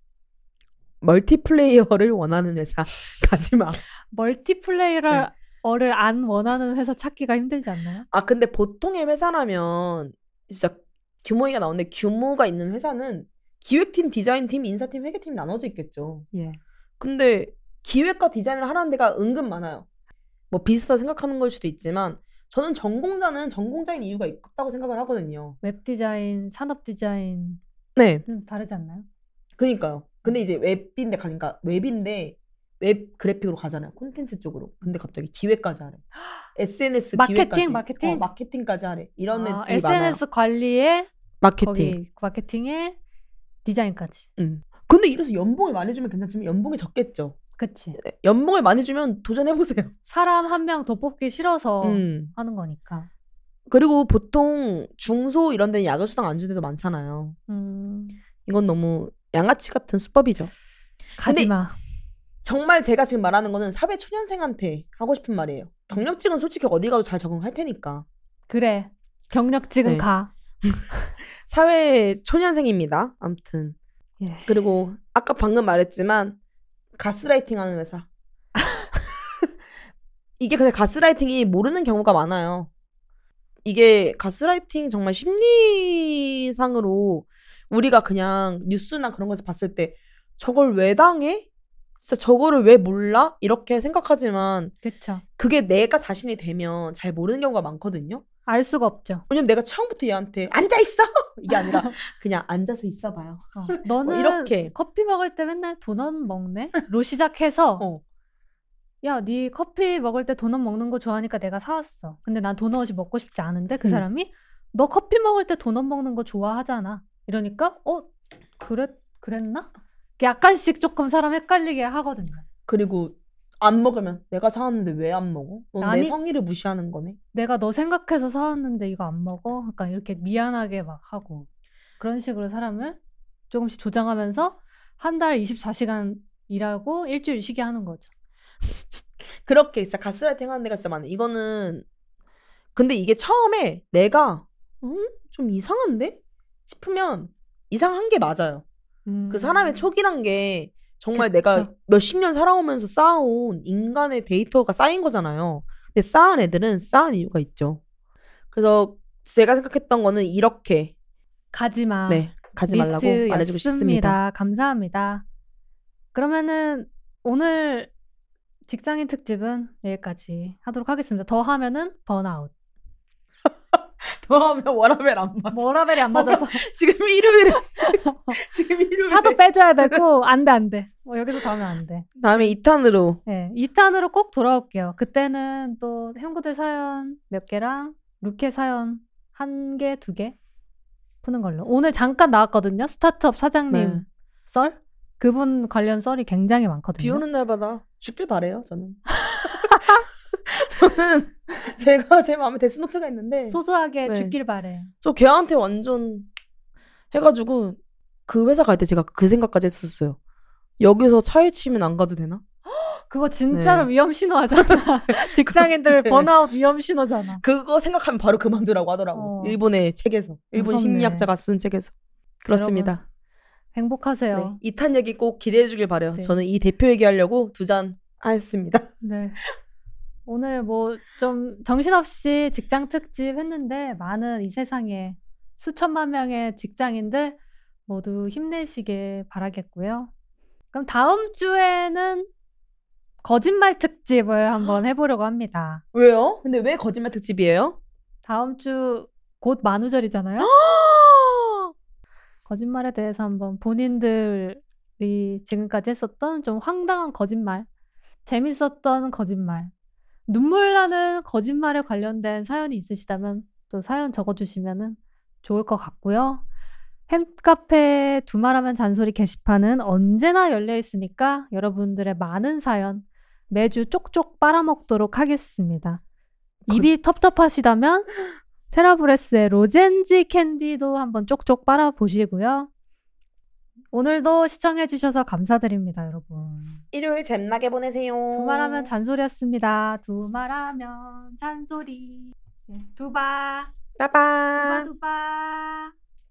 멀티플레이어를 원하는 회사 가지마. 멀티플레이어를 안 원하는 회사 찾기가 힘들지 않나요? 근데 보통의 회사라면 진짜 규모가 나오는데 규모가 있는 회사는 기획팀, 디자인팀, 인사팀, 회계팀이 나눠져 있겠죠. 예. 근데 기획과 디자인을 하라는 데가 은근 많아요. 뭐 비슷하다 생각하는 걸 수도 있지만 저는 전공자는 전공자인 이유가 있다고 생각을 하거든요. 웹 디자인, 산업 디자인 네. 좀 다르지 않나요? 그니까요. 근데 이제 그러니까 웹인데 웹 그래픽으로 가잖아요. 콘텐츠 쪽으로. 근데 갑자기 기획까지 하래. SNS 기획까지. 마케팅? 마케팅까지 하래. 이런 애들이 SNS 많아요. 관리에 마케팅. 거기 마케팅에 디자인까지. 근데 이래서 연봉을 많이 주면 괜찮지만 연봉이 적겠죠. 그치. 연봉을 많이 주면 도전해보세요. 사람 한 명 더 뽑기 싫어서 하는 거니까. 그리고 보통 중소 이런 데는 야근수당 안 주는 데도 많잖아요. 이건 너무 양아치 같은 수법이죠. 가지마. 정말 제가 지금 말하는 거는 사회 초년생한테 하고 싶은 말이에요. 경력직은 솔직히 어디 가도 잘 적응할 테니까. 그래. 경력직은 네. 가. 사회 초년생입니다. 아무튼. 예. 그리고 아까 방금 말했지만 가스라이팅 하는 회사. 이게 근데 가스라이팅이 모르는 경우가 많아요. 이게 가스라이팅 정말 심리상으로 우리가 그냥 뉴스나 그런 거에서 봤을 때 저걸 왜 당해? 진짜 저거를 왜 몰라? 이렇게 생각하지만 그쵸. 그게 내가 자신이 되면 잘 모르는 경우가 많거든요. 알 수가 없죠. 왜냐면 내가 처음부터 얘한테 앉아있어! 이게 아니라 그냥 앉아서 있어봐요. 너는 이렇게. 커피 먹을 때 맨날 도넛 먹네? 로 시작해서 야, 네 커피 먹을 때 도넛 먹는 거 좋아하니까 내가 사왔어. 근데 난 도넛이 먹고 싶지 않은데 그 사람이 너 커피 먹을 때 도넛 먹는 거 좋아하잖아. 이러니까 그랬나? 약간씩 조금 사람 헷갈리게 하거든요. 그리고 안 먹으면 내가 사왔는데 왜 안 먹어? 넌 내 성의를 무시하는 거네. 내가 너 생각해서 사왔는데 이거 안 먹어? 약간 이렇게 미안하게 막 하고 그런 식으로 사람을 조금씩 조장하면서 한 달 24시간 일하고 일주일 쉬게 하는 거죠. 그렇게 진짜 가스라이팅 하는 데가 진짜 많아. 이거는 근데 이게 처음에 내가 좀 이상한데? 싶으면 이상한 게 맞아요. 그 사람의 촉이란 게 정말 그쵸. 내가 몇십 년 살아오면서 쌓아온 인간의 데이터가 쌓인 거잖아요. 근데 쌓은 애들은 쌓은 이유가 있죠. 그래서 제가 생각했던 거는 이렇게 가지마. 네, 가지 말라고 말해주고 싶습니다. 감사합니다. 그러면은 오늘 직장인 특집은 여기까지 하도록 하겠습니다. 더 하면은 번아웃. 더 하면 워라벨 안 맞아. 워라벨이 안 맞아서 지금 일요일에 차도 빼줘야 되고 안 돼. 여기서 더 하면 안 돼. 다음에 2탄으로 네, 2탄으로 꼭 돌아올게요. 그때는 또 형구들 사연 몇 개랑 루케 사연 1개, 2개 푸는 걸로. 오늘 잠깐 나왔거든요. 스타트업 사장님 썰? 그분 관련 썰이 굉장히 많거든요. 비 오는 날마다 죽길 바래요, 저는. 저는 제가 제 마음에 데스노트가 있는데 소소하게 죽길 바래. 저 걔한테 완전 해가지고 그 회사 갈 때 제가 그 생각까지 했었어요. 여기서 차에 치면 안 가도 되나? 그거 진짜로 네. 위험 신호하잖아. 직장인들 번아웃 위험 신호잖아. 그거 생각하면 바로 그만두라고 하더라고. 일본의 책에서. 일본 무섭네. 심리학자가 쓴 책에서. 그렇습니다. 행복하세요. 네, 2탄 얘기 꼭 기대해 주길 바래요. 네. 저는 이 대표 얘기하려고 2잔 하였습니다. 네. 오늘 뭐 좀 정신없이 직장 특집 했는데 많은 이 세상에 수천만 명의 직장인들 모두 힘내시길 바라겠고요. 그럼 다음 주에는 거짓말 특집을 한번 해보려고 합니다. 왜요? 근데 왜 거짓말 특집이에요? 다음 주 곧 만우절이잖아요. 거짓말에 대해서 한번 본인들이 지금까지 했었던 좀 황당한 거짓말, 재밌었던 거짓말, 눈물 나는 거짓말에 관련된 사연이 있으시다면 또 사연 적어주시면 좋을 것 같고요. 햄카페 두말하면 잔소리 게시판은 언제나 열려 있으니까 여러분들의 많은 사연 매주 쪽쪽 빨아먹도록 하겠습니다. 입이 텁텁하시다면 테라브레스의 로젠지 캔디도 한번 쪽쪽 빨아보시고요. 오늘도 시청해주셔서 감사드립니다, 여러분. 일요일 잼나게 보내세요. 두말하면 잔소리였습니다. 두말하면 잔소리. 두바. 빠빠. 두바.